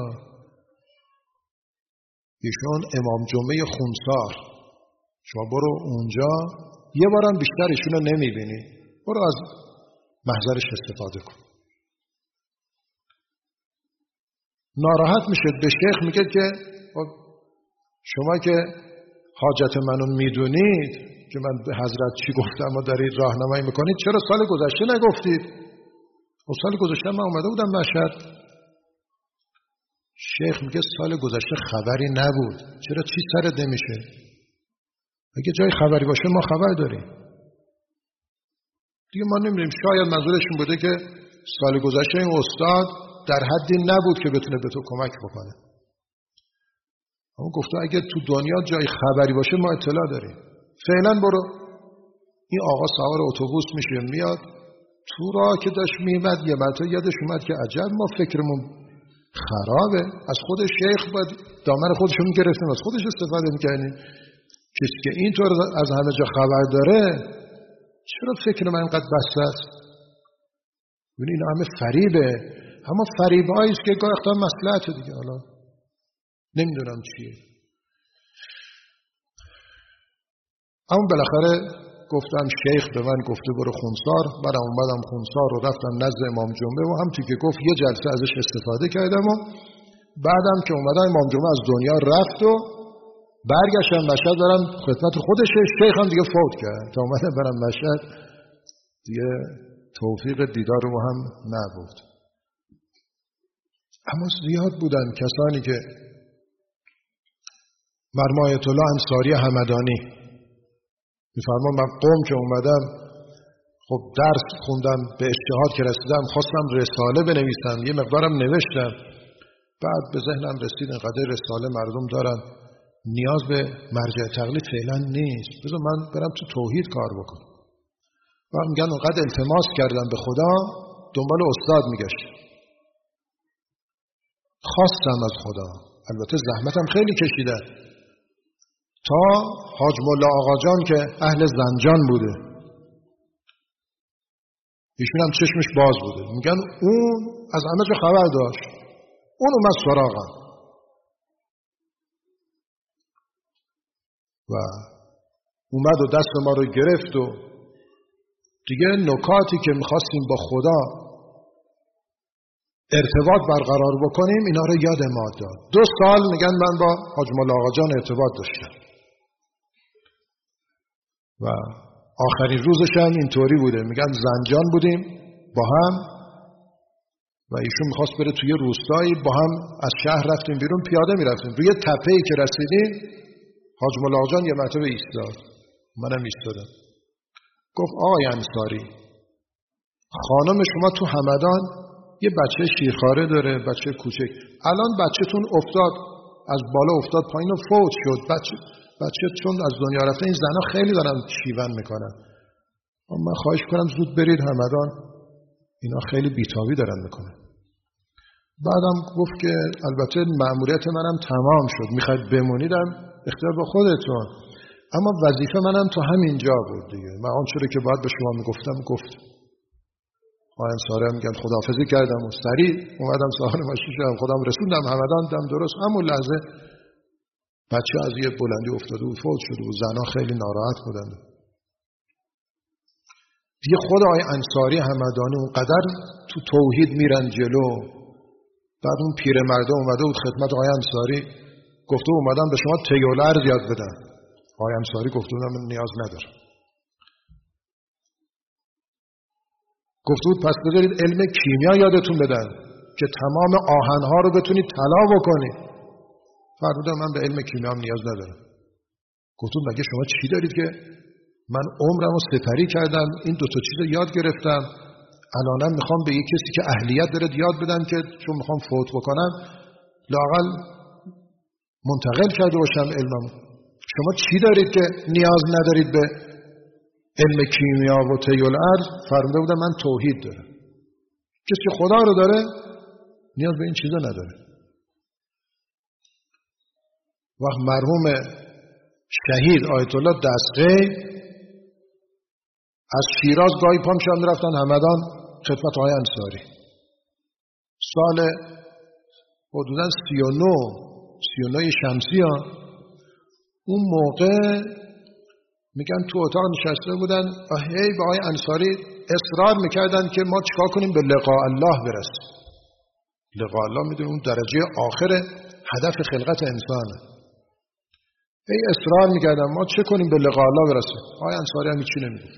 ایشون امام جمعه خونسار، شما برو اونجا یه بارم بیشتر ایشونو نمیبینی، برو از محضرش استفاده کن. ناراحت میشه، به شیخ میگه که شما که حاجت منو میدونید که من به حضرت چی گفتم و دارید راهنمایی میکنید، چرا سال گذشته نگفتید؟ و سال گذشته من اومده بودم مشهد. شیخ میگه سال گذشته خبری نبود، چرا چی سرت نمیشه؟ اگه جای خبری باشه ما خبر داریم دیگه. ما نمیدونیم، شاید منظورشون بوده که سال گذشته این استاد در حدی نبود که بتونه به تو کمک بکنه. اما گفته اگه تو دنیا جای خبری باشه ما اطلاع داریم. فعلا برو. این آقا سوار اتوبوس میشه میاد، تو راه که داشت میمد یه مرتبه یادش اومد که عجب ما فکرمون خرابه، از خود شیخ باید دامن خودشو میگرفتیم، از خودش استفاده میکردیم. کسی که اینطور از همه جا خبر داره چرا فکر من اینقدر بسته است؟ ببین این همه فریبه، همه فریب هاییست که گاه اختار مصلحت دیگه. حالا نمیدونم چیه. اما بالاخره گفتم شیخ به من گفته برو خونسار. بعدم اومدم خونسار و رفتم نزد امام جمعه و همونطور که گفت یه جلسه ازش استفاده کردم و بعدم که اومدم امام جمعه از دنیا رفت و برگشتم مشهد برم خدمت خودشه. شیخ هم دیگه فوت کرد. تا اومدم برم مشهد دیگه توفیق دیدار رو هم نبود. اما زیاد بودن کسانی که مرحوم آیت الله انصاری همدانی میفرمان من قم که اومدم خب درس خوندم به اجتهاد که رسیدم خواستم رساله بنویسم، یه مقدارم نوشتم، بعد به ذهنم رسید اینقدر رساله مردم دارن نیاز به مرجع تقلید فعلا نیست، بذار من برم تو توحید کار بکنم. وقت میگن اونقدر التماس کردم به خدا دنبال استاد میگشتم، خواستم از خدا، البته زحمتم خیلی کشیدم تا حاج ملا آقا جان که اهل زنجان بوده، ایشون هم چشمش باز بوده، میگن اون از همه جا خبر داشت، اون اومد سراغم و اومد و دست ما رو گرفت و دیگه نکاتی که میخواستیم با خدا ارتباط برقرار بکنیم اینا رو یاد ما داد. دو سال میگن من با حاج مولا آقا جان ارتباط داشتم و آخرین روزش هم اینطوری بوده، میگن زنجان بودیم با هم و ایشون میخواست بره توی روستایی، با هم از شهر رفتیم بیرون، پیاده میرفتیم، روی تپه‌ای که رسیدیم حاج مولا آقا جان یه مرتبه ایستاد، منم ایستادم، گفت آقای انصاری خانم شما تو همدان یه بچه شیرخواره داره، بچه کوچک، الان بچه‌تون افتاد از بالا افتاد پایین و فوت شد، بچه بچه چون از دنیا رفته، این زنها خیلی دارن شیون میکنن، من خواهش کنم زود برید همدان، اینا خیلی بیتابی دارن میکنن. بعدم گفت که البته مأموریت منم تمام شد، میخواید بمونیدم اختیار با خودتون، اما وظیفه منم تا همین جا بود دیگه، من آنچه که باید به شما میگفتم گفت. آقای انصاری میگن خداحافظی کردم و سریع اومدم سوار ماشین شدم، خودم رسوندم همدان، دم درست همون لحظه بچه از یه بلندی افتاده و فوت شده و زنها خیلی ناراحت بودند. دیگه خود آقای انصاری همدانی اونقدر تو توحید میرن جلو. بعد اون پیرمرده اومده بود خدمت آقای انصاری، گفته اومدم به شما تیولر یاد بدم. آقای انصاری گفته بودم من نیاز ندارم. گفته بود پس بذارید علم کیمیا یادتون بدن که تمام آهنها رو بتونید طلا بکنید. فرمودم من به علم کیمیا هم نیاز ندارم. گفتم مگه شما چی دارید که من عمرمو سپری کردم این دو تا چیز یاد گرفتم، الانم میخوام به یک کسی که اهلیت داره یاد بدم که چون میخوام فوت بکنم لااقل منتقل کرده باشم علمم. شما چی دارید که نیاز ندارید به علم کیمیا و طیول ارض؟ فرموده بودم من توحید دارم. کسی که خدا رو داره نیاز به این چیزا نداره. وقت مرحوم شهید آیت الله دستگیر از شیراز گاهی پا میشدن میرفتن همدان خدمت آقای انصاری. سال حدوداً سی و نه سی و نه شمسی ها اون موقع میگن تو اتاق نشسته بودن و هی به آقای انصاری اصرار میکردن که ما چیکار کنیم به لقاء الله برسیم. لقاء الله میدونیم اون درجه آخر هدف خلقت انسانه. هی اصرار میکردن ما چه کنیم به لقاء الله برسیم. آقای انصاری هم هیچی نمیگفت.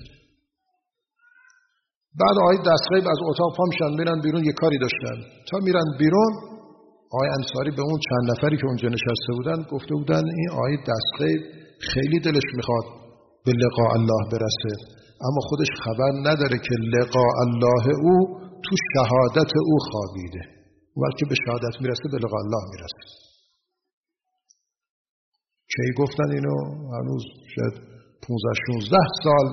بعد آقای دستغیب از اتاق پا میشن میرن بیرون، یه کاری داشتن، تا میرن بیرون آقای انصاری به اون چند نفری که اونجا نشسته بودن گفته بودن این آقای دستغیب خیلی دلش میخواد به لقاء الله برسه، اما خودش خبر نداره که لقاء الله او تو شهادت او خوابیده، وقتی که به شهادت میرسه به لقاء الله میرسه. کی گفتن اینو؟ هنوز شاید پانزده شانزده سال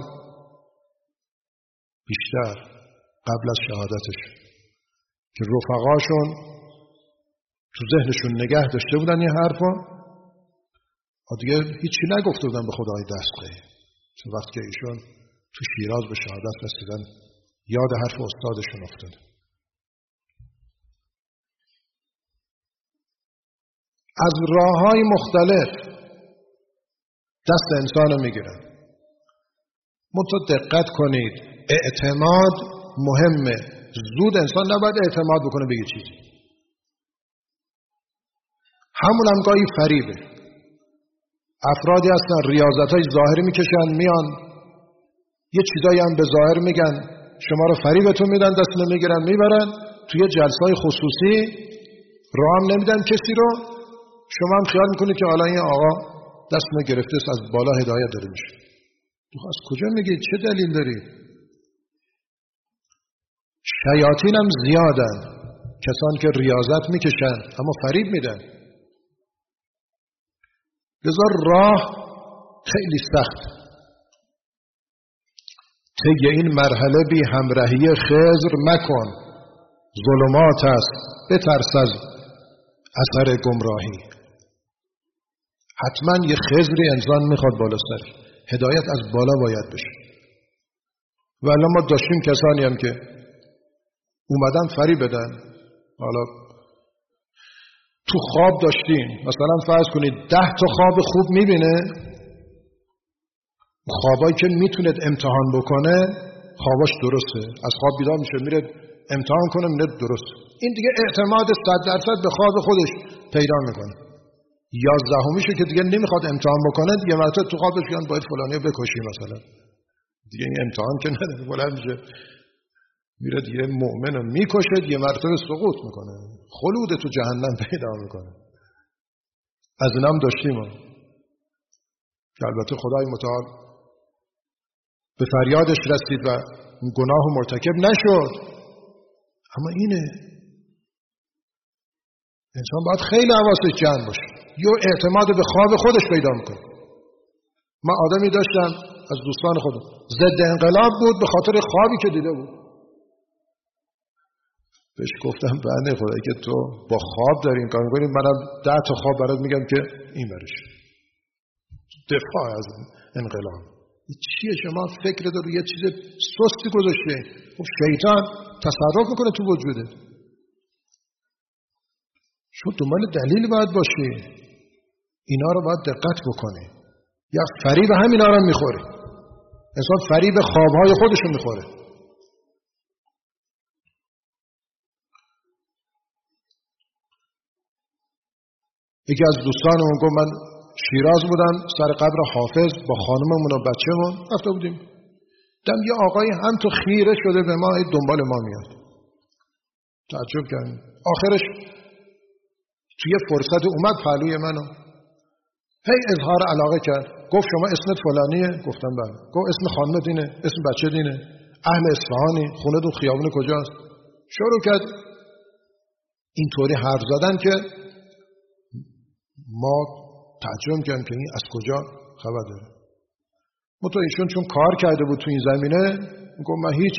بیشتر قبل از شهادتش که رفقاشون تو ذهنشون نگه داشته بودن این حرفا، دیگه هیچی نگفته بودن به خدای دستگیر. چون وقتی که ایشون تو شیراز به شهادت رسیدن یاد حرف استادشون افتاد. از راه‌های مختلف دست انسان رو میگیرن. منتها دقت کنید، اعتماد مهمه. زود انسان نباید اعتماد بکنه بگه چیزی. همون هم گاهی فریبه. افرادی هستن ریاضت‌های ظاهری میکشن، میان یه چیزایی هم به ظاهر میگن، شما رو فریبتون میدن، دستتون میگیرن میبرن توی جلسه‌های خصوصی، راه هم نمیدن کسی رو. شما هم خیال میکنید که حالا این آقا دستتون گرفته است، از بالا هدایت داره میشه. تو از کجا میگید؟ چه دلیل داری؟ شیاطین هم زیادن، کسانی که ریاضت میکشن اما فریب میدن. لذا راه خیلی سخت. طی این مرحله بی همراهی خضر مکن، ظلمات است بترس از اثر گمراهی. حتما یه خضری انسان میخواد بالا سر، هدایت از بالا باید بشه. و الان ما داشتیم کسانی هم که اومدن فریب بدن. حالا تو خواب داشتیم، مثلا فرض کنید ده تا خواب خوب میبینه، خوابایی که میتونید امتحان بکنه خواباش درسته، از خواب بیدار میشه میره امتحان کنه میره درست. این دیگه اعتماد صد درصد به خواب خودش پیدا میکنه. یازدهمیشه که دیگه نمیخواد امتحان بکنه، یه مرتبه تو خوابش میگن باید فلانی بکشی مثلا، دیگه این امتحان که نداره، بلند میشه میره دیگه مؤمن رو میکشه، یه مرتبه سقوط میکنه، خلود تو جهنم پیدا میکنه. از این هم داشتیم هم. که البته خدای متعال به فریادش رسید و گناه مرتکب نشد. اما اینه انسان باید خیلی حواسش جمع باشه، یا اعتماد به خواب خودش پیدا میکنه. من آدمی داشتم از دوستان خودم ضد انقلاب بود به خاطر خوابی که دیده بود. بهش گفتم بنده خدایی که تو با خواب داری این کار میکنی، منم ده تا خواب برات میگم که این برش دفاع از انقلاب. چیه شما فکر دارو یه چیز سستی گذاشته؟ خب شیطان تصرف میکنه تو وجودت. شما دنبال دلیل باید باشی، اینا رو باید دقت بکنی. یا فریب همینا رو میخوره انسان، فریب خوابهای خودشو میخوره. یکی از دوستانمون گفت من شیراز بودم سر قبر حافظ با خانممون و بچه‌مون رفته بودیم، دیدم یه آقایی هم تو خیره شده به ما، دنبال ما میاد. تعجب کردم. آخرش توی فرصت اومد پهلوی منو، هی اظهار علاقه کرد. گفت شما اسمت فلانیه؟ گفتم بله. گفت اسم خانمت اینه؟ اسم بچه دینه؟ اهل اصفهانی؟ خونه دو خیابون کجاست؟ شروع کرد اینطوری حرف زدن که ما تعجب کردیم که این از کجا خبر داره. متو ایشون چون کار کرده بود تو این زمینه، میگم من هیچ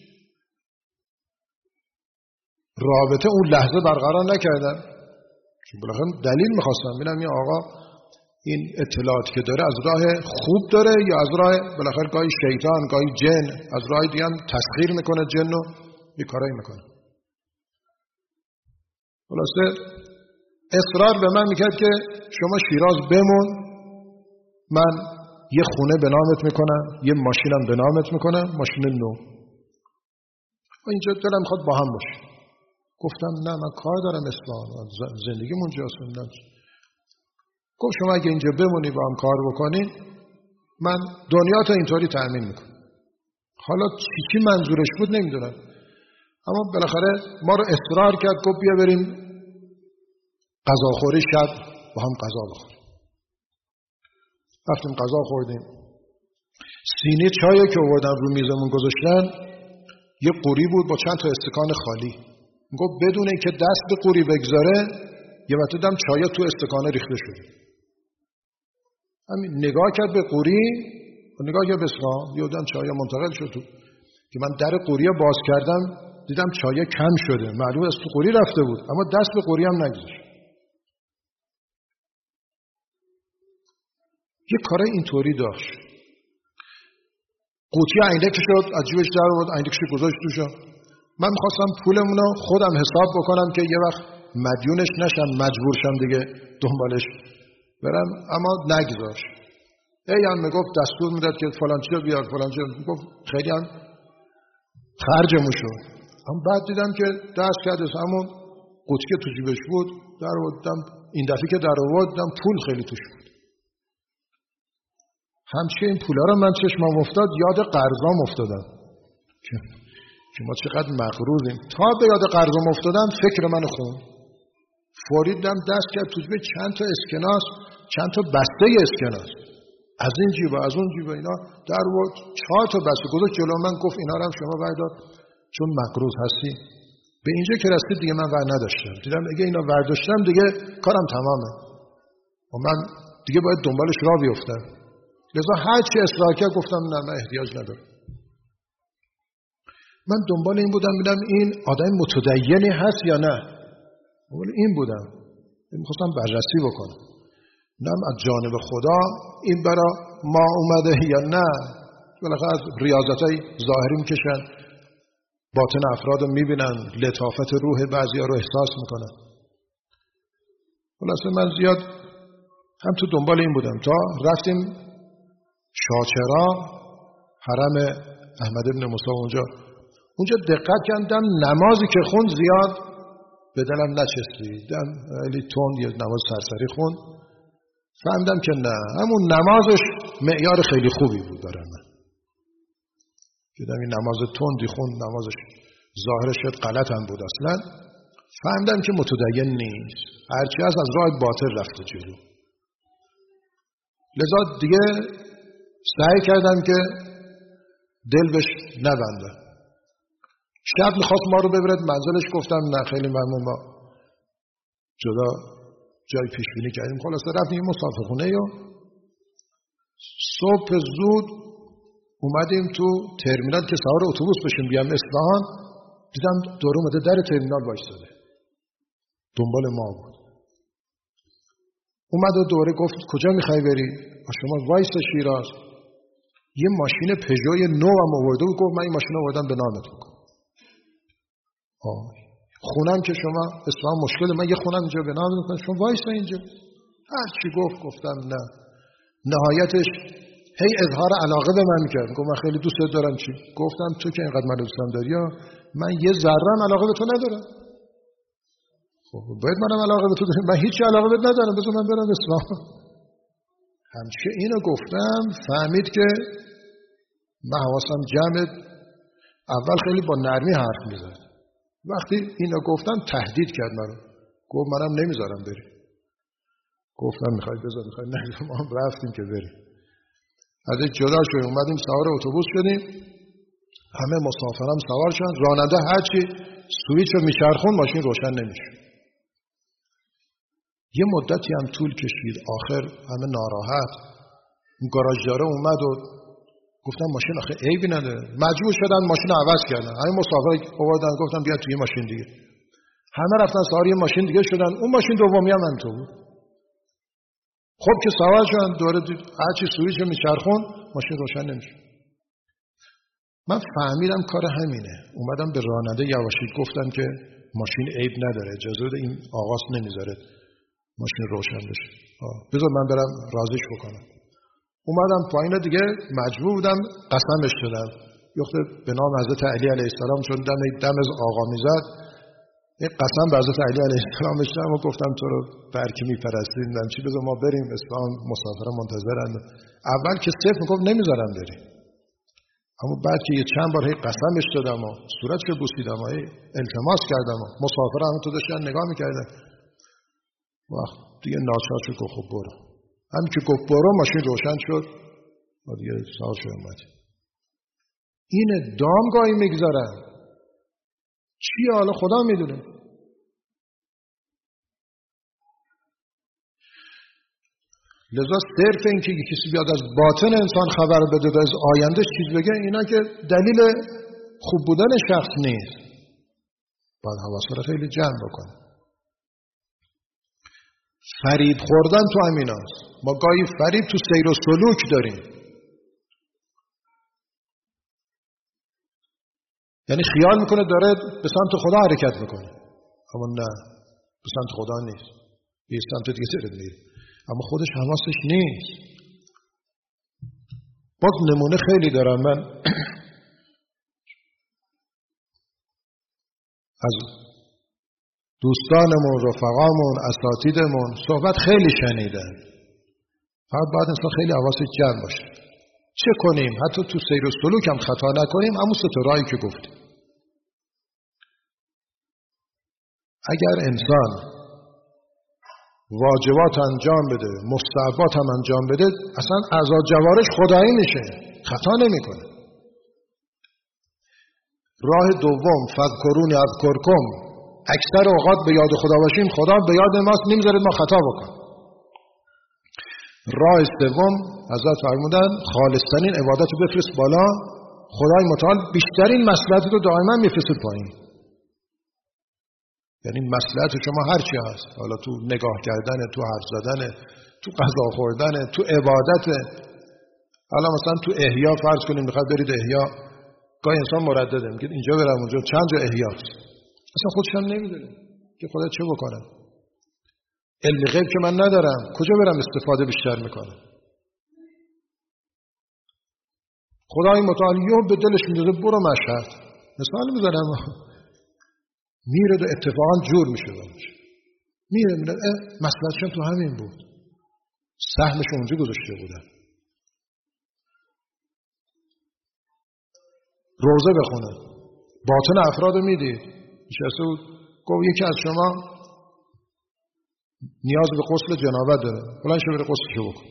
رابطه اون لحظه برقرار نکردم، چون بالاخره دلیل میخواستم ببینم این آقا این اطلاعاتی که داره از راه خوب داره یا از راه بالاخره گاهی شیطان گاهی جن از راه دیگه هم تسخیر میکنه جن رو یه کارایی میکنه. خلاصه اصرار به من میکرد که شما شیراز بمون، من یه خونه به نامت میکنم، یه ماشینم به نامت میکنم، ماشین نو. اینجا دلم میخواد با هم باشه. گفتم نه من کار دارم اصفهان، زندگی اونجاست. گفت شما اگه اینجا بمونی با هم کار بکنی من دنیا تا اینطوری تأمین میکنم. حالا چی چی منظورش بود نمیدونم، اما بالاخره ما رو اصرار کرد، گفت بیا بریم غذاخوری شب با هم غذا بخوریم. رفتیم غذا خوردیم. سینی چایی که آوردن رو میزمون گذاشتن یه قوری بود با چند تا استکان خالی. گفت بدون اینکه دست به قوری بگذاره یه وقت دیدم چای تو استکانه ریخته شده. همین نگاه کرد به قوری و نگاه کرد به استکان، یادم چای منتقل شد تو. که من در قوری باز کردم دیدم چای کم شده، معلومه از تو قوری رفته بود، اما دست به قوری هم نگذاشت. یه کاره اینطوری داشت. قوطی عینک شد از جیبش در آورد، عینکش گذاشت توش. من می‌خواستم پولمون رو خودم حساب بکنم که یه وقت مدیونش نشم، مجبور شم دیگه دنبالش برم، اما نگذاشت. ای هم میگفت دستور میداد که فلان چیو بیار فلان چیو، میگفت خیلی هم خرجمو شد. اما بعد دیدم که دست کرده همون قوطی که تو جیبش بود در آوردم، این دفعه که در آوردم پول خیلی توش بود. همچه این پولا رو من چشمم افتاد یاد قرضام افتادم که ما چقدر مغروریم. تا به یاد قرضام افتادم فکر من خون فوری دیدم دست کرد تو جیب چند تا اسکناس، چند تا بسته اسکناس، از این جیب از اون جیب اینا در آورد، چهار تا بسته گذاشت جلو من، گفت اینا رو هم شما بردار چون مقروض هستی. به اینجا که رسید دیگه من ور نداشتم، دیدم اگه اینا برداشتم دیگه کارم تمامه و من دیگه باید دنبالش راه بیفتم. لذا هر چی اصرار کرد گفتم نه من احتیاج ندارم. من دنبال این بودم ببینم این آدم متدینی هست یا نه، دنبال این بودم، می‌خواستم بررسی بکنم نم از جانب خدا این برا ما اومده یا نه. بالاخره از ریاضتای ظاهری میکشن، باطن افراد رو میبینن، لطافت روح بعضیا رو احساس میکنن. خلاصه من زیاد هم تو دنبال این بودم تا رفتیم شاچرا، حرم احمد ابن موسی. اونجا اونجا دقت کردم نمازی که خوند زیاد به دلم نچسبیدم، خیلی تند یه نماز سرسری خوند. فهمیدم که نه، همون نمازش معیار خیلی خوبی بود برای من. دیدم این نماز تندی خوند، نمازش ظاهرش شد غلط هم بود اصلا. فهمیدم که متدین نیست، هرچی از از راه باطل رفته جلو. لذا دیگه سعی کردم که دل بهش نبندم. شب میخواست ما رو ببرد منزلش، گفتم نه خیلی ممنون، ما جدا جای پیش بینی کردیم. خلاصه رفتیم مسافرخونه و صبح زود اومدیم تو ترمینال که سوار اتوبوس بشیم بیام اصفهان. دیدم دور اومده در ترمینال وایساده، دنبال ما بود. اومد و دوره گفت کجا میخوای بری؟ شما وایس شیراز. یه ماشین پژو نو هم آورده و گفت من این ماشین آوردم به نامت بکن. آه خونم که شما اصلا مشکل من یه خونم اینجا به نامت بکن، شما وایس اینجا. هر چی گفت گفتم نه. نهایتش هی اظهار علاقه به من میکرد، گفت من خیلی دوست دارم. چی؟ گفتم تو که اینقدر من دوستم داری، من یه ذره هم علاقه به تو ندارم. خب باید منم علاقه به تو دارم؟ من هیچ علاقه بهت ندارم، بذار من برم اسلام. همچه اینو گفتم فهمید که من حواسم جمعه. اول خیلی با نرمی حرف میزد، وقتی اینو گفتم تهدید کرد منو، گفت منم نمیذارم بری. گفتم میخوای بذار میخوای نگذار. ما هم رفتیم که بریم. از این جدا شدیم اومدیم سوار اتوبوس شدیم، همه مسافرام سوار شدن. راننده هرچی سویچ رو میچرخون ماشین روشن نمیشه. یه مدتی هم طول کشید، آخر همه ناراحت. اون گاراژداره اومد و گفتم ماشین آخه عیبی نداره. مجبور شدن ماشین رو عوض کردن. همین مسافر آوردن گفتم بیا توی ماشین دیگه. همه رفتن سوار یه ماشین دیگه شدن. اون ماشین دومی هم من تو بود. خب که سوار شدن دوره هرچی سویچ رو میچرخون ماشین روشن نمیشه. من فهمیدم کار همینه. اومدم به راننده یواشکی گفتم که ماشین عیب نداره، اجازه بده، این آقاست نمیذاره ماشین روشن بشه. بذار من برم راضیش بکنم. اومدم پایین دیگه مجبور بودم قسمش دادم. یخته به نام حضرت علی علیه السلام، چون دم دم از آقا میزد، یک قسم به حضرت علی علیه السلام دادم و گفتم تو رو برکی میپرستیم من چی، بذار ما بریم اصفهان، مسافر منتظرن. اول که صفر میگفت نمیذارم بری، اما بعد که یه چند بار هی قسمش دادم و صورتش بوسیدم و التماس کردم و مسافر هم تو داشتن نگاه میکردن، وقت دیگه ناچار شد که خب برو. همین که گفت برو ماشین روشن شد و دیگه سوار شد اومد. این دامگاهی میگذارن چیه حالا خدا میدونه. لذا صرف این که کسی بیاد از باطن انسان خبر بده، از آیندهش چیز بگه، اینا که دلیل خوب بودن شخص نیست. باید حواسا رو خیلی جمع بکنه. فریب خوردن تو همین هست. ما گاهی فریب تو سیر و سلوک داریم. یعنی خیال میکنه داره به سمت خدا حرکت میکنه، اما نه، به سمت خدا نیست، یه سمت دیگه داره میره، اما خودش حواسش نیست. باز نمونه خیلی دارم من از دوستانمون، رفقامون، اساتیدمون صحبت خیلی شنیدن. فقط باید انسان خیلی حواسش جمع باشه. چه کنیم؟ حتی تو سیر و سلوک هم خطا نکنیم. همون سه تا راهی که گفتیم. اگر انسان واجبات انجام بده، مستحبات هم انجام بده، اصلا اعضا جوارح خدایی میشه، خطا نمیکنه. راه دوم فذکرونی اذکرکم، اکثر اوقات به یاد خدا باشیم، خدا به یاد ماست، نمیذاره ما خطا بکنیم. راه سوم حضرت فرمودن خالصترین عبادت رو بفرست بالا، خدای متعال بیشترین مصلحت رو دائما میفرسته پایین. یعنی مصلحت شما هر چی هست، حالا تو نگاه کردن، تو حرف زدن، تو غذا خوردن، تو عبادت. حالا مثلا تو احیا فرض کنیم میخواد برید احیا، گاهی انسان مردده میگه اینجا برم اونجا، چند جا احیاست، اصلا خودش هم نمیدونه که خدا چه بکنه. علم غیب که من ندارم، کجا برم استفاده بیشتر میکنم؟ خدای متعال یه به دلش میذاره برو مشهد، مثال میزنم، میره و اتفاقا جور میشه باشه، میره میره مصلحتشون تو همین بود، سهمش اونجا گذاشته بودن. روزه بخونه، باطن افراد رو میدید، نشسته بود گفت یکی از شما نیاز به غسل جنابت داره، بلند شو بره غسلشو بکن.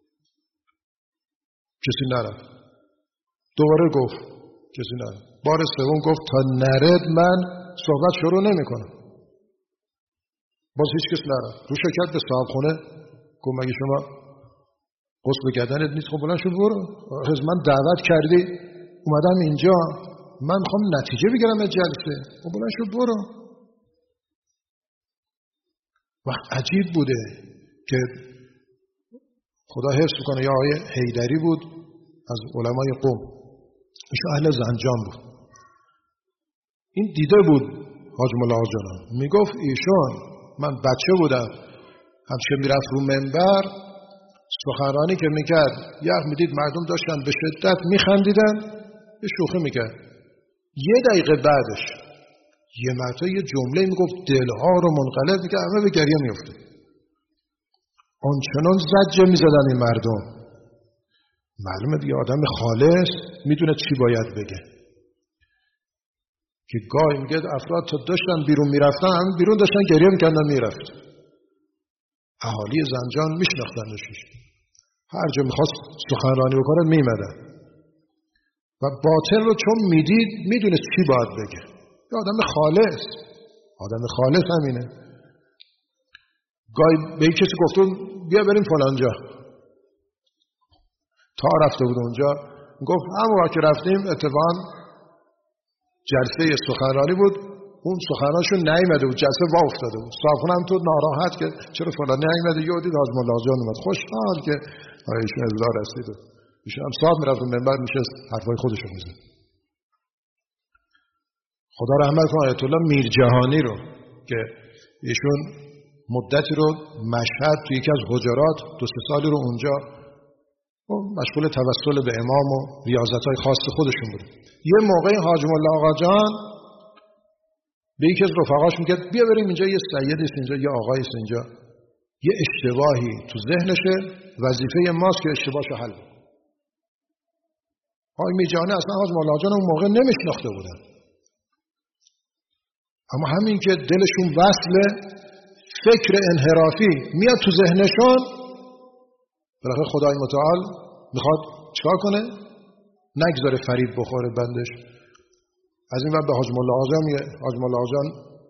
کسی نرفت. دوباره گفت کسی نرفت. بار سوم گفت تا نرد من صحبت شروع نمی کنم. باز هیچ کس نرفت. رو شکر به صاحب خونه گفت مگه شما غسل کردنت نیست؟ خب بلند شو برو، از من دعوت کردی اومدم اینجا، من میخوام نتیجه بگیرم از جلسه. خب بلند شو برو. وقت عجیب بوده که خدا حفظ کنه، یا آقای حیدری بود از علمای قم، ایشون اهل زنجان بود. این دیده بود حاج مولا آقاجان، میگفت ایشون، من بچه بودم همشه میرفت رو منبر سخنرانی که میکرد، یه میدید مردم داشتن به شدت میخندیدن، یه شوخی میکرد، یه دقیقه بعدش یه مرتبه یه جمله میگفت دلها رو منقلب میکرد، همه به گریه میفته. آنچنان زجه میزدن این مردم. معلومه دیگه آدم خالص میدونه چی باید بگه. که گاهی میگه افراد تا داشتن بیرون میرفتن، همین بیرون داشتن گریه میکردن میرفت. اهالی زنجان میشناختنش، هر جا میخواست سخنرانی بکنه میمدن و باطن رو چون میدید میدونه چی باید بگه. یه آدم خالص، آدم خالص همینه. گاهی به یک کسی گفتون بیا بریم فلانجا، تا رفته بود اونجا، گفت همون وقت که رفتیم اتفاقا جلسه سخنرانی بود، اون سخنرانشون نیامده بود، جلسه وا افتاده بود. صاحبخونه هم تو ناراحت که چرا فلان نیامده، یه دید حاج مولا جان اومد، خوشحال که ایشون اصلاح رسید. ایشون هم صاحب میرفت منبر میشست حرفای خودشو میزد. خدا رحمت کنه آیت الله میرجهانی رو که ایشون مدتی رو مشهد توی یکی از حجرات دو سه سالی رو اونجا مشغول توسل به امام و ریاضت‌های خاص خودشون بود. یه موقعی حاج مولا آقاجان به یکی از رفقاش میگه بیا بریم اینجا، یه سیدی است اینجا، یه آقایی است اینجا، یه اشتباهی تو ذهنشه، وظیفه ماست که اشتباهشو حل کنیم. آقای میرجهانی اصلا حاج مولا آقاجان اون موقع نمیشناخته بودن، اما همین که دلشون وصله، فکر انحرافی میاد تو ذهنشون، بالاخره خدای متعال میخواد چیکار کنه؟ نگذاره فریب بخوره بندش. از این وقت به حاج مولا آقاجان میگه، حاج مولا آقاجان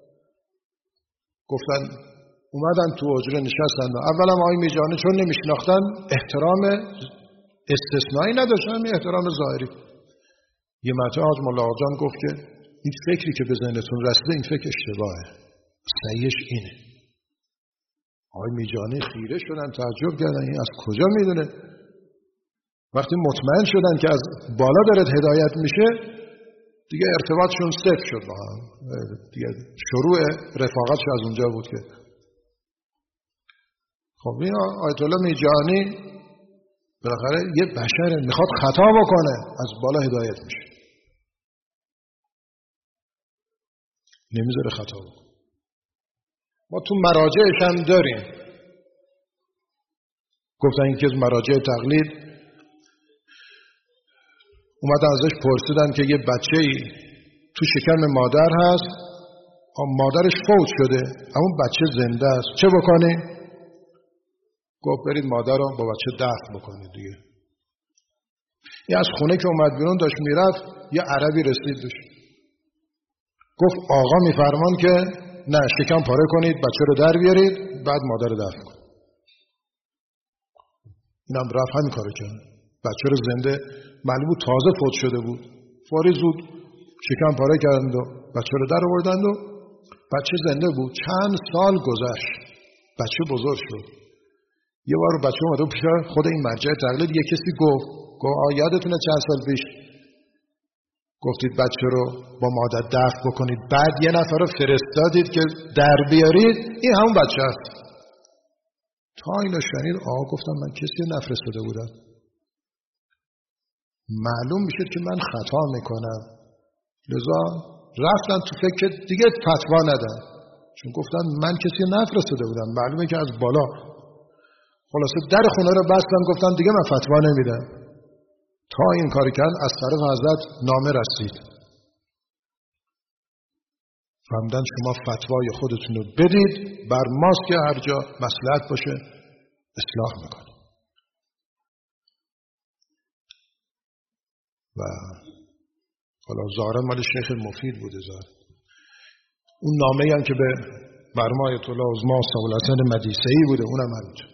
گفتن اومدن تو حجره نشستن و اولا آقای میرجهانی چون نمیشناختن احترام استثنایی نداشتن، احترام ظاهری. یه مرتبه حاج مولا آقاجان گفت که این فکری که به ذهنتون رسیده این فکر اشتباهه، صحیحش اینه. آقای میرجهانی خیره شدن، تعجب کردن این از کجا میدونه؟ وقتی مطمئن شدن که از بالا داره هدایت میشه، دیگه ارتباطشون صفر شد با هم. دیگه شروع رفاقتش از اونجا بود که خب این آیت الله میجانی بالاخره یه بشر میخواد خطا بکنه، از بالا هدایت میشه، نمیذاره خطا بکنه. ما تو مراجعش هم داریم، گفتن این که از مراجع تقلید اومدن ازش پرسیدن که یه بچه‌ای تو شکم مادر هست، مادرش فوت شده اما بچه زنده است، چه بکنی؟ گفت برید مادر رو با بچه دفن بکنید دیگه. یه از خونه که اومد بیرون داشت میرفت یه عربی رسید دوش، گفت آقا میفرمان که نه، شکم پاره کنید، بچه رو در بیارید، بعد مادر رو دفن کنید. اینم رفت همین کارو کرد، بچه رو زنده، معلوم بود تازه فوت شده بود، فوری زود شکم پاره کردند و بچه رو در آوردند و بچه زنده بود. چند سال گذشت، بچه بزرگ شد. یه بار بچه اومد پیش خود این مرجع تقلید، یه کسی گفت گفت آ یادتونه چند سال پیش گفتید بچه رو با مادر دفن بکنید، بعد یه نفر رو فرستادید که در بیارید، این همون بچه است. تا اینو شنید آقا گفتم من کسی نفرستاده بودم. معلوم میشه که من خطا میکنم، لذا رفتن تو فکر دیگه فتوا ندن، چون گفتن من کسی نفرستاده بودم، معلومه که از بالا. خلاصه در خونه رو بستن، گفتن دیگه من فتوا نمیدم. تا این کاری کردن از طرف حضرت نامه رسید، فهمیدن شما فتوای خودتون رو بدید، بر ماست که هر جا مصلحت باشه اصلاح میکنه. و حالا ظاهرا مال شیخ مفید بوده ظاهر. اون نامه‌ای هم که به مرحوم آیت الله عظما سهولحسن مدیسه‌ای بوده، اونم همینطور.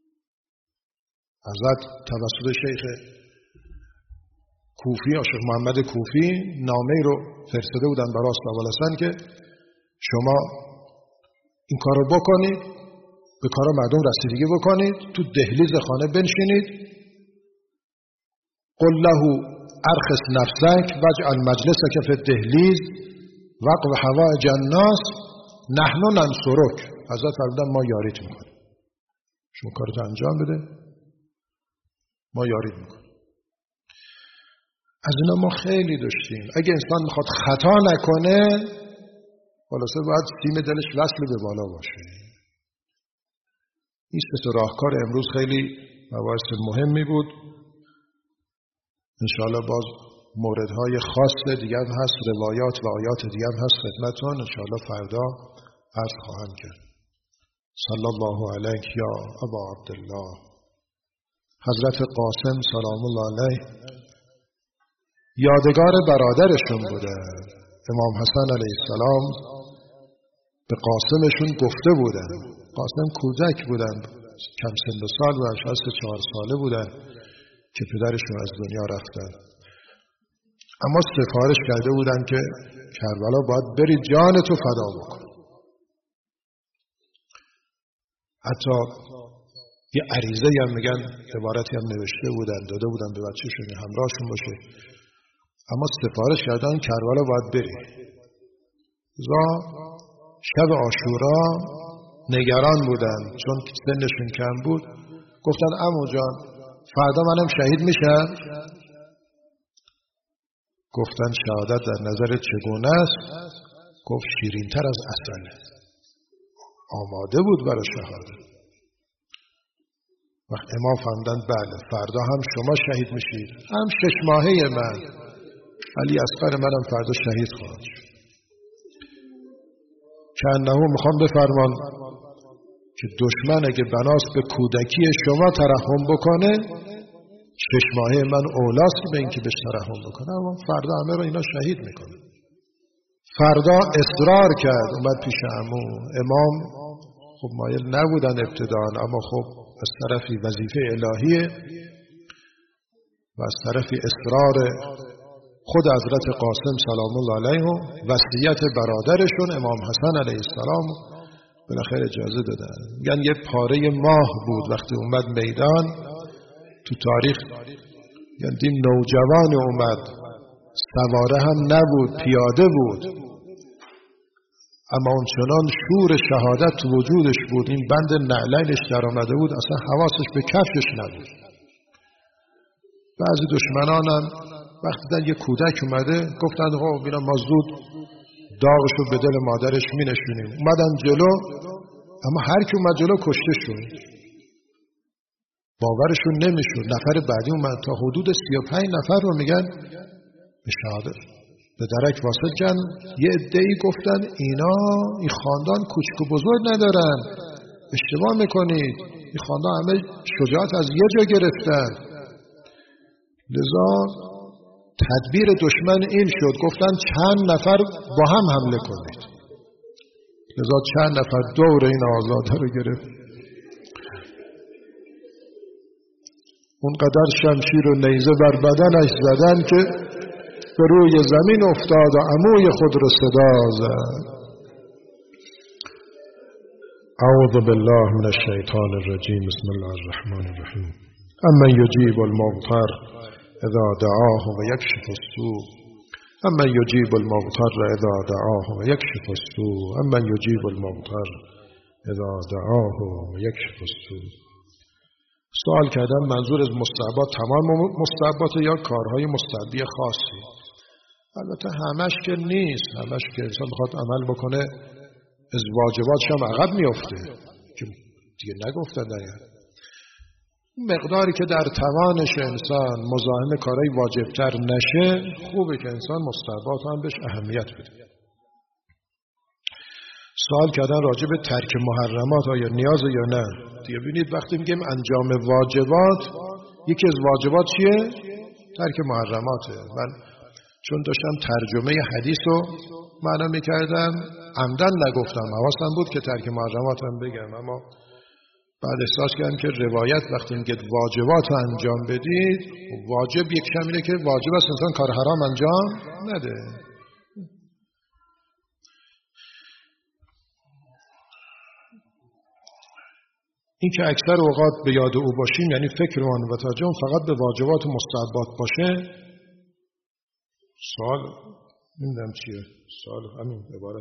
حضرت توسط شیخ کوفی، شیخ محمد کوفی، نامه‌ای رو فرستاده بودن برای سهولحسن که شما این کارو بکنید، به کار مردم رسیدگی بکنید، تو دهلیز خانه بنشینید، قل له ارخص نفسک واجعل مجلسک فی الدهلیز وقو حوائج الناس نحن ننصرک. حضرت فرمودن ما یاریت میکنیم، شما کارتو انجام بده، ما یاریت میکنیم. از اینا ما خیلی داشتیم. اگه انسان میخواد خطا نکنه، خلاصه باید سیم دلش وصل به بالا باشه. این سه راهکار امروز خیلی مباحث مهمی بود. انشاءالله باز موردهای خاص دیگر هست، روایات و آیات دیگر هست خدمتون، انشاءالله فردا عرض خواهم کرد. صلی الله علیک یا ابا عبدالله. حضرت قاسم سلام الله علیه یادگار برادرشون بوده. امام حسن علیه السلام به قاسمشون گفته بودن، قاسم کودک بودن، کم سن و سال و شصت و چهار ساله بودن که پدرشون از دنیا رفتن، اما سفارش کرده بودن که کربلا باید بری جانتو فدا بکن. حتی یه عریضه هم میگن عبارتی هم نوشته بودن، داده بودن به بچه‌شون همراهشون باشه، اما سفارش کردن کربلا باید بری. زا شب عاشورا نگران بودن چون سنشون کم بود، گفتن عمو جان فردا منم شهید میشم. گفتن شهادت در نظر چگونه است؟ گفت شیرین‌تر از عسل. آماده بود برای شهادت. وقت امام فهمیدن بله فردا هم شما شهید میشید، هم شش ماهه من علی اصغر منم فردا شهید خواهد شد. که انهو میخوام بفرمان که دشمن اگه بناس به کودکی شما ترحم بکنه، شش ماهه من اولاست به اینکه بهش ترحم بکنه، اما فردا همه رو اینا شهید میکنه. فردا اصرار کرد، اومد پیش عمو. امام خب مایل نبودن ابتداً، اما خب از طرفی وظیفه الهیه و از طرفی اصرار خود حضرت قاسم سلام الله علیه و وصیت برادرشون امام حسن علیه السلام بالاخره اجازه دادن. میگن یه پاره ماه بود وقتی اومد میدان، تو تاریخ یعنی دیم نوجوان اومد سواره هم نبود، پیاده بود، اما اونچنان شور شهادت تو وجودش بود، این بند نعلینش در آمده بود، اصلا حواسش به کفشش نبود. بعضی دشمنانم وقتی دیدن یه کودک اومده گفتن خب اینا ما زود داغشو به دل مادرش می نشونیم. اومدن جلو، اما هر کی اومد جلو کشته شد. باورشون نمیشد. نفر بعدی اومد، تا حدود سی و پنج نفر رو میگن به شهادت به درک واسه جن. یه عده‌ای گفتن اینا این خاندان کوچک و بزرگ ندارن، اشتباه میکنید، این خاندان همه شجاعت از یه جا گرفتن. لذا تدبیر دشمن این شد، گفتن چند نفر با هم حمله کنید. لذا چند نفر دور این آزاده رو گرفت. اونقدر شمشیر و نیزه بر بدنش زدن که به روی زمین افتاد و عموی خود رو صدا زد. اعوذ بالله من الشیطان الرجیم. بسم الله الرحمن الرحیم. امن یجیب المضطر اذا دعاه و یکشف السوء امن یجیب المضطر اذا دعاه و یکشف السوء امن یجیب المضطر اذا دعاه و یکشف السوء. سوال کردم منظور از مستحبات تمام مستحبات یا کارهای مستحبی خاصی؟ البته همش که نیست، همش که انسان بخواد عمل بکنه از واجباتش هم عقب میفته که دیگه نگفتن دیگه. مقداری که در توانش انسان مزاحم کارهای واجبتر نشه خوبه که انسان مستحبات هم بهش اهمیت بده. سوال کردن راجع به ترک محرمات آیا نیاز یا نه؟ دیگه ببینید وقتی میگیم انجام واجبات، یکی از واجبات چیه؟ ترک محرماته. من چون داشتم ترجمه حدیث رو معنا میکردم عمدن نگفتم، حواسم بود که ترک محرماتم بگم، اما بعد احساس کردم که روایت وقتی میگه واجبات رو انجام بدید، واجب یک کمیه که واجب است انسان کار حرام انجام نده. این که اکثر اوقات به یاد او باشیم یعنی فکرمان و توجهمون فقط به واجبات و مستحبات باشه. سوال نمیدونم چیه، سوال همین عبارت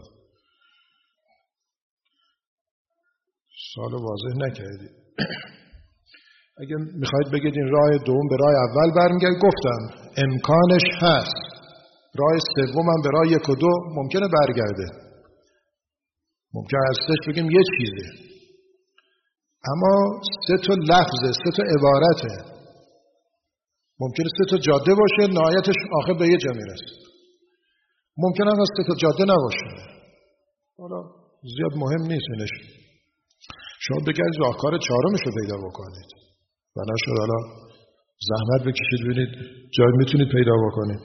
سوال واضح نکردی. اگه میخواید بگید این راه دوم به راه اول برمیگرد، گفتم امکانش هست. راه سوم هم به راه یک و دو ممکنه برگرده، ممکنه هستش بگیم یه چیزه، اما سه تا لفظه، سه تا عبارته، ممکنه سه تا جاده باشه نهایتش آخر به یه جا میرسه، ممکنه هم سه تا جاده نباشه. حالا زیاد مهم نیست اینش. شما بگردید راهکار چهارمش رو پیدا بکنید و نشد حالا زحمت بکشید ببینید جای میتونید پیدا بکنید.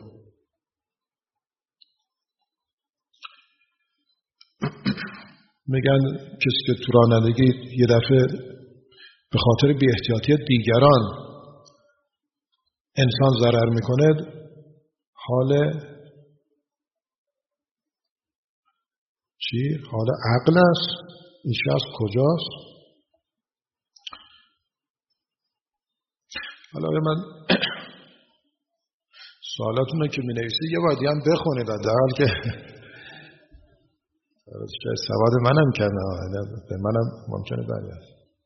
میگن کسی که تو رانندگی یه دفعه به خاطر بی احتیاطی دیگران انسان ضرر میکنه، حال چی؟ حال عقل است. این شخص کجاست؟ حالا من سوالاتونو که می نویسید یه بار دیگه هم بخونید حداقل که سواد منم کنه، به منم ممکنه برگرد.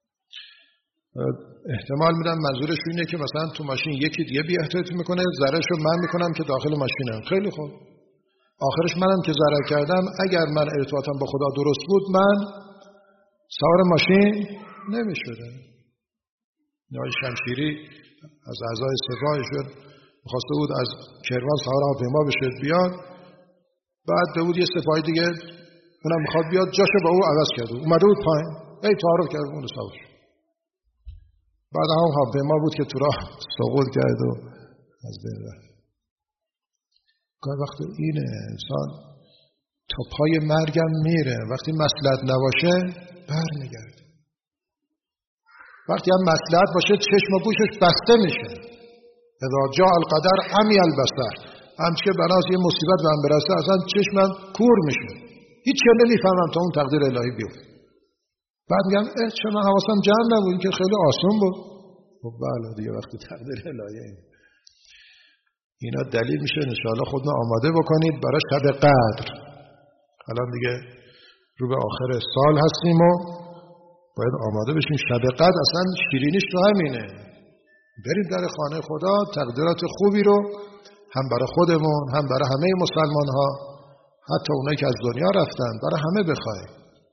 احتمال میدم منظورش اینه که مثلا تو ماشین یکی دیگه بی احتیاطی میکنه، ضررشو من میکنم که داخل ماشینم. خیلی خوب، آخرش منم که ضرر کردم، اگر من ارتباطم با خدا درست بود من سوار ماشین نمیشدم. نای شمشیری از اعضای سپاهشون میخواسته بود از کرمان سوار هواپیما بشه بیاد، بعد به بود یه سپاهی دیگه اونم میخواد بیاد جاشو با او عوض کرد، اومده بود پایین، ای تعارف کرد اون سوار شد. بعد هم هواپیما بود که تو راه سقوط کرد و از بین رفت. گاهی وقت اینه انسان تا پای مرگم میره، وقتی مصلحت نباشه بر میگرده، وقتی هم مصلحت باشه چشم و گوشش بسته میشه. اذا جاء القدر عمی البصر، همچه که بناس یه مصیبت به هم برسه اصلا چشمم کور میشه، هیچ چیز نمیفهمم تا اون تقدیر الهی بیفته. بعد میگم اه چه من حواسم جمع نبود، این که خیلی آسون بود. خب بله دیگه وقتی تقدیر الهی اینا دلیل میشه انشاءالله خودنا آماده بکنید برای شب قدر. الان دیگه رو به آخر سال هستیم و باید آماده بشیم. شب قدر اصلا شیرینیش تو همینه، بریم در خانه خدا تقدیرات خوبی رو هم برای خودمون هم برای همه مسلمان ها، حتی اونایی که از دنیا رفتن، برای همه بخوایم.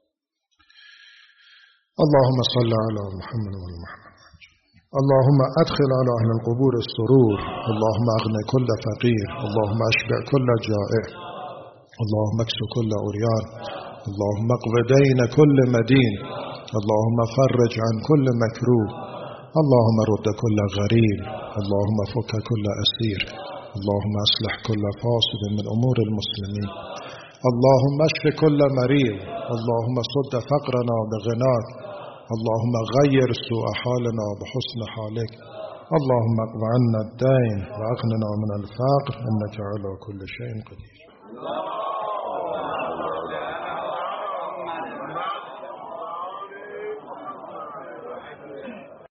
اللهم صل علی محمد و محمد. اللهم ادخل على اهل القبور السرور. اللهم اغن كل فقير. اللهم اشبع كل جائع. اللهم اكس كل عريان. اللهم اقض دين كل مدين. اللهم فرج عن كل مكروه. اللهم رد كل غريب. اللهم فك كل أسير. اللهم اصلح كل فاسد من امور المسلمين. اللهم اشف كل مريض. اللهم صد فقرنا بغناك. اللهم غير سوء حالنا بحسن حالك. اللهم اقض عنا الدين واغننا من الفقر انك على كل شيء قدير.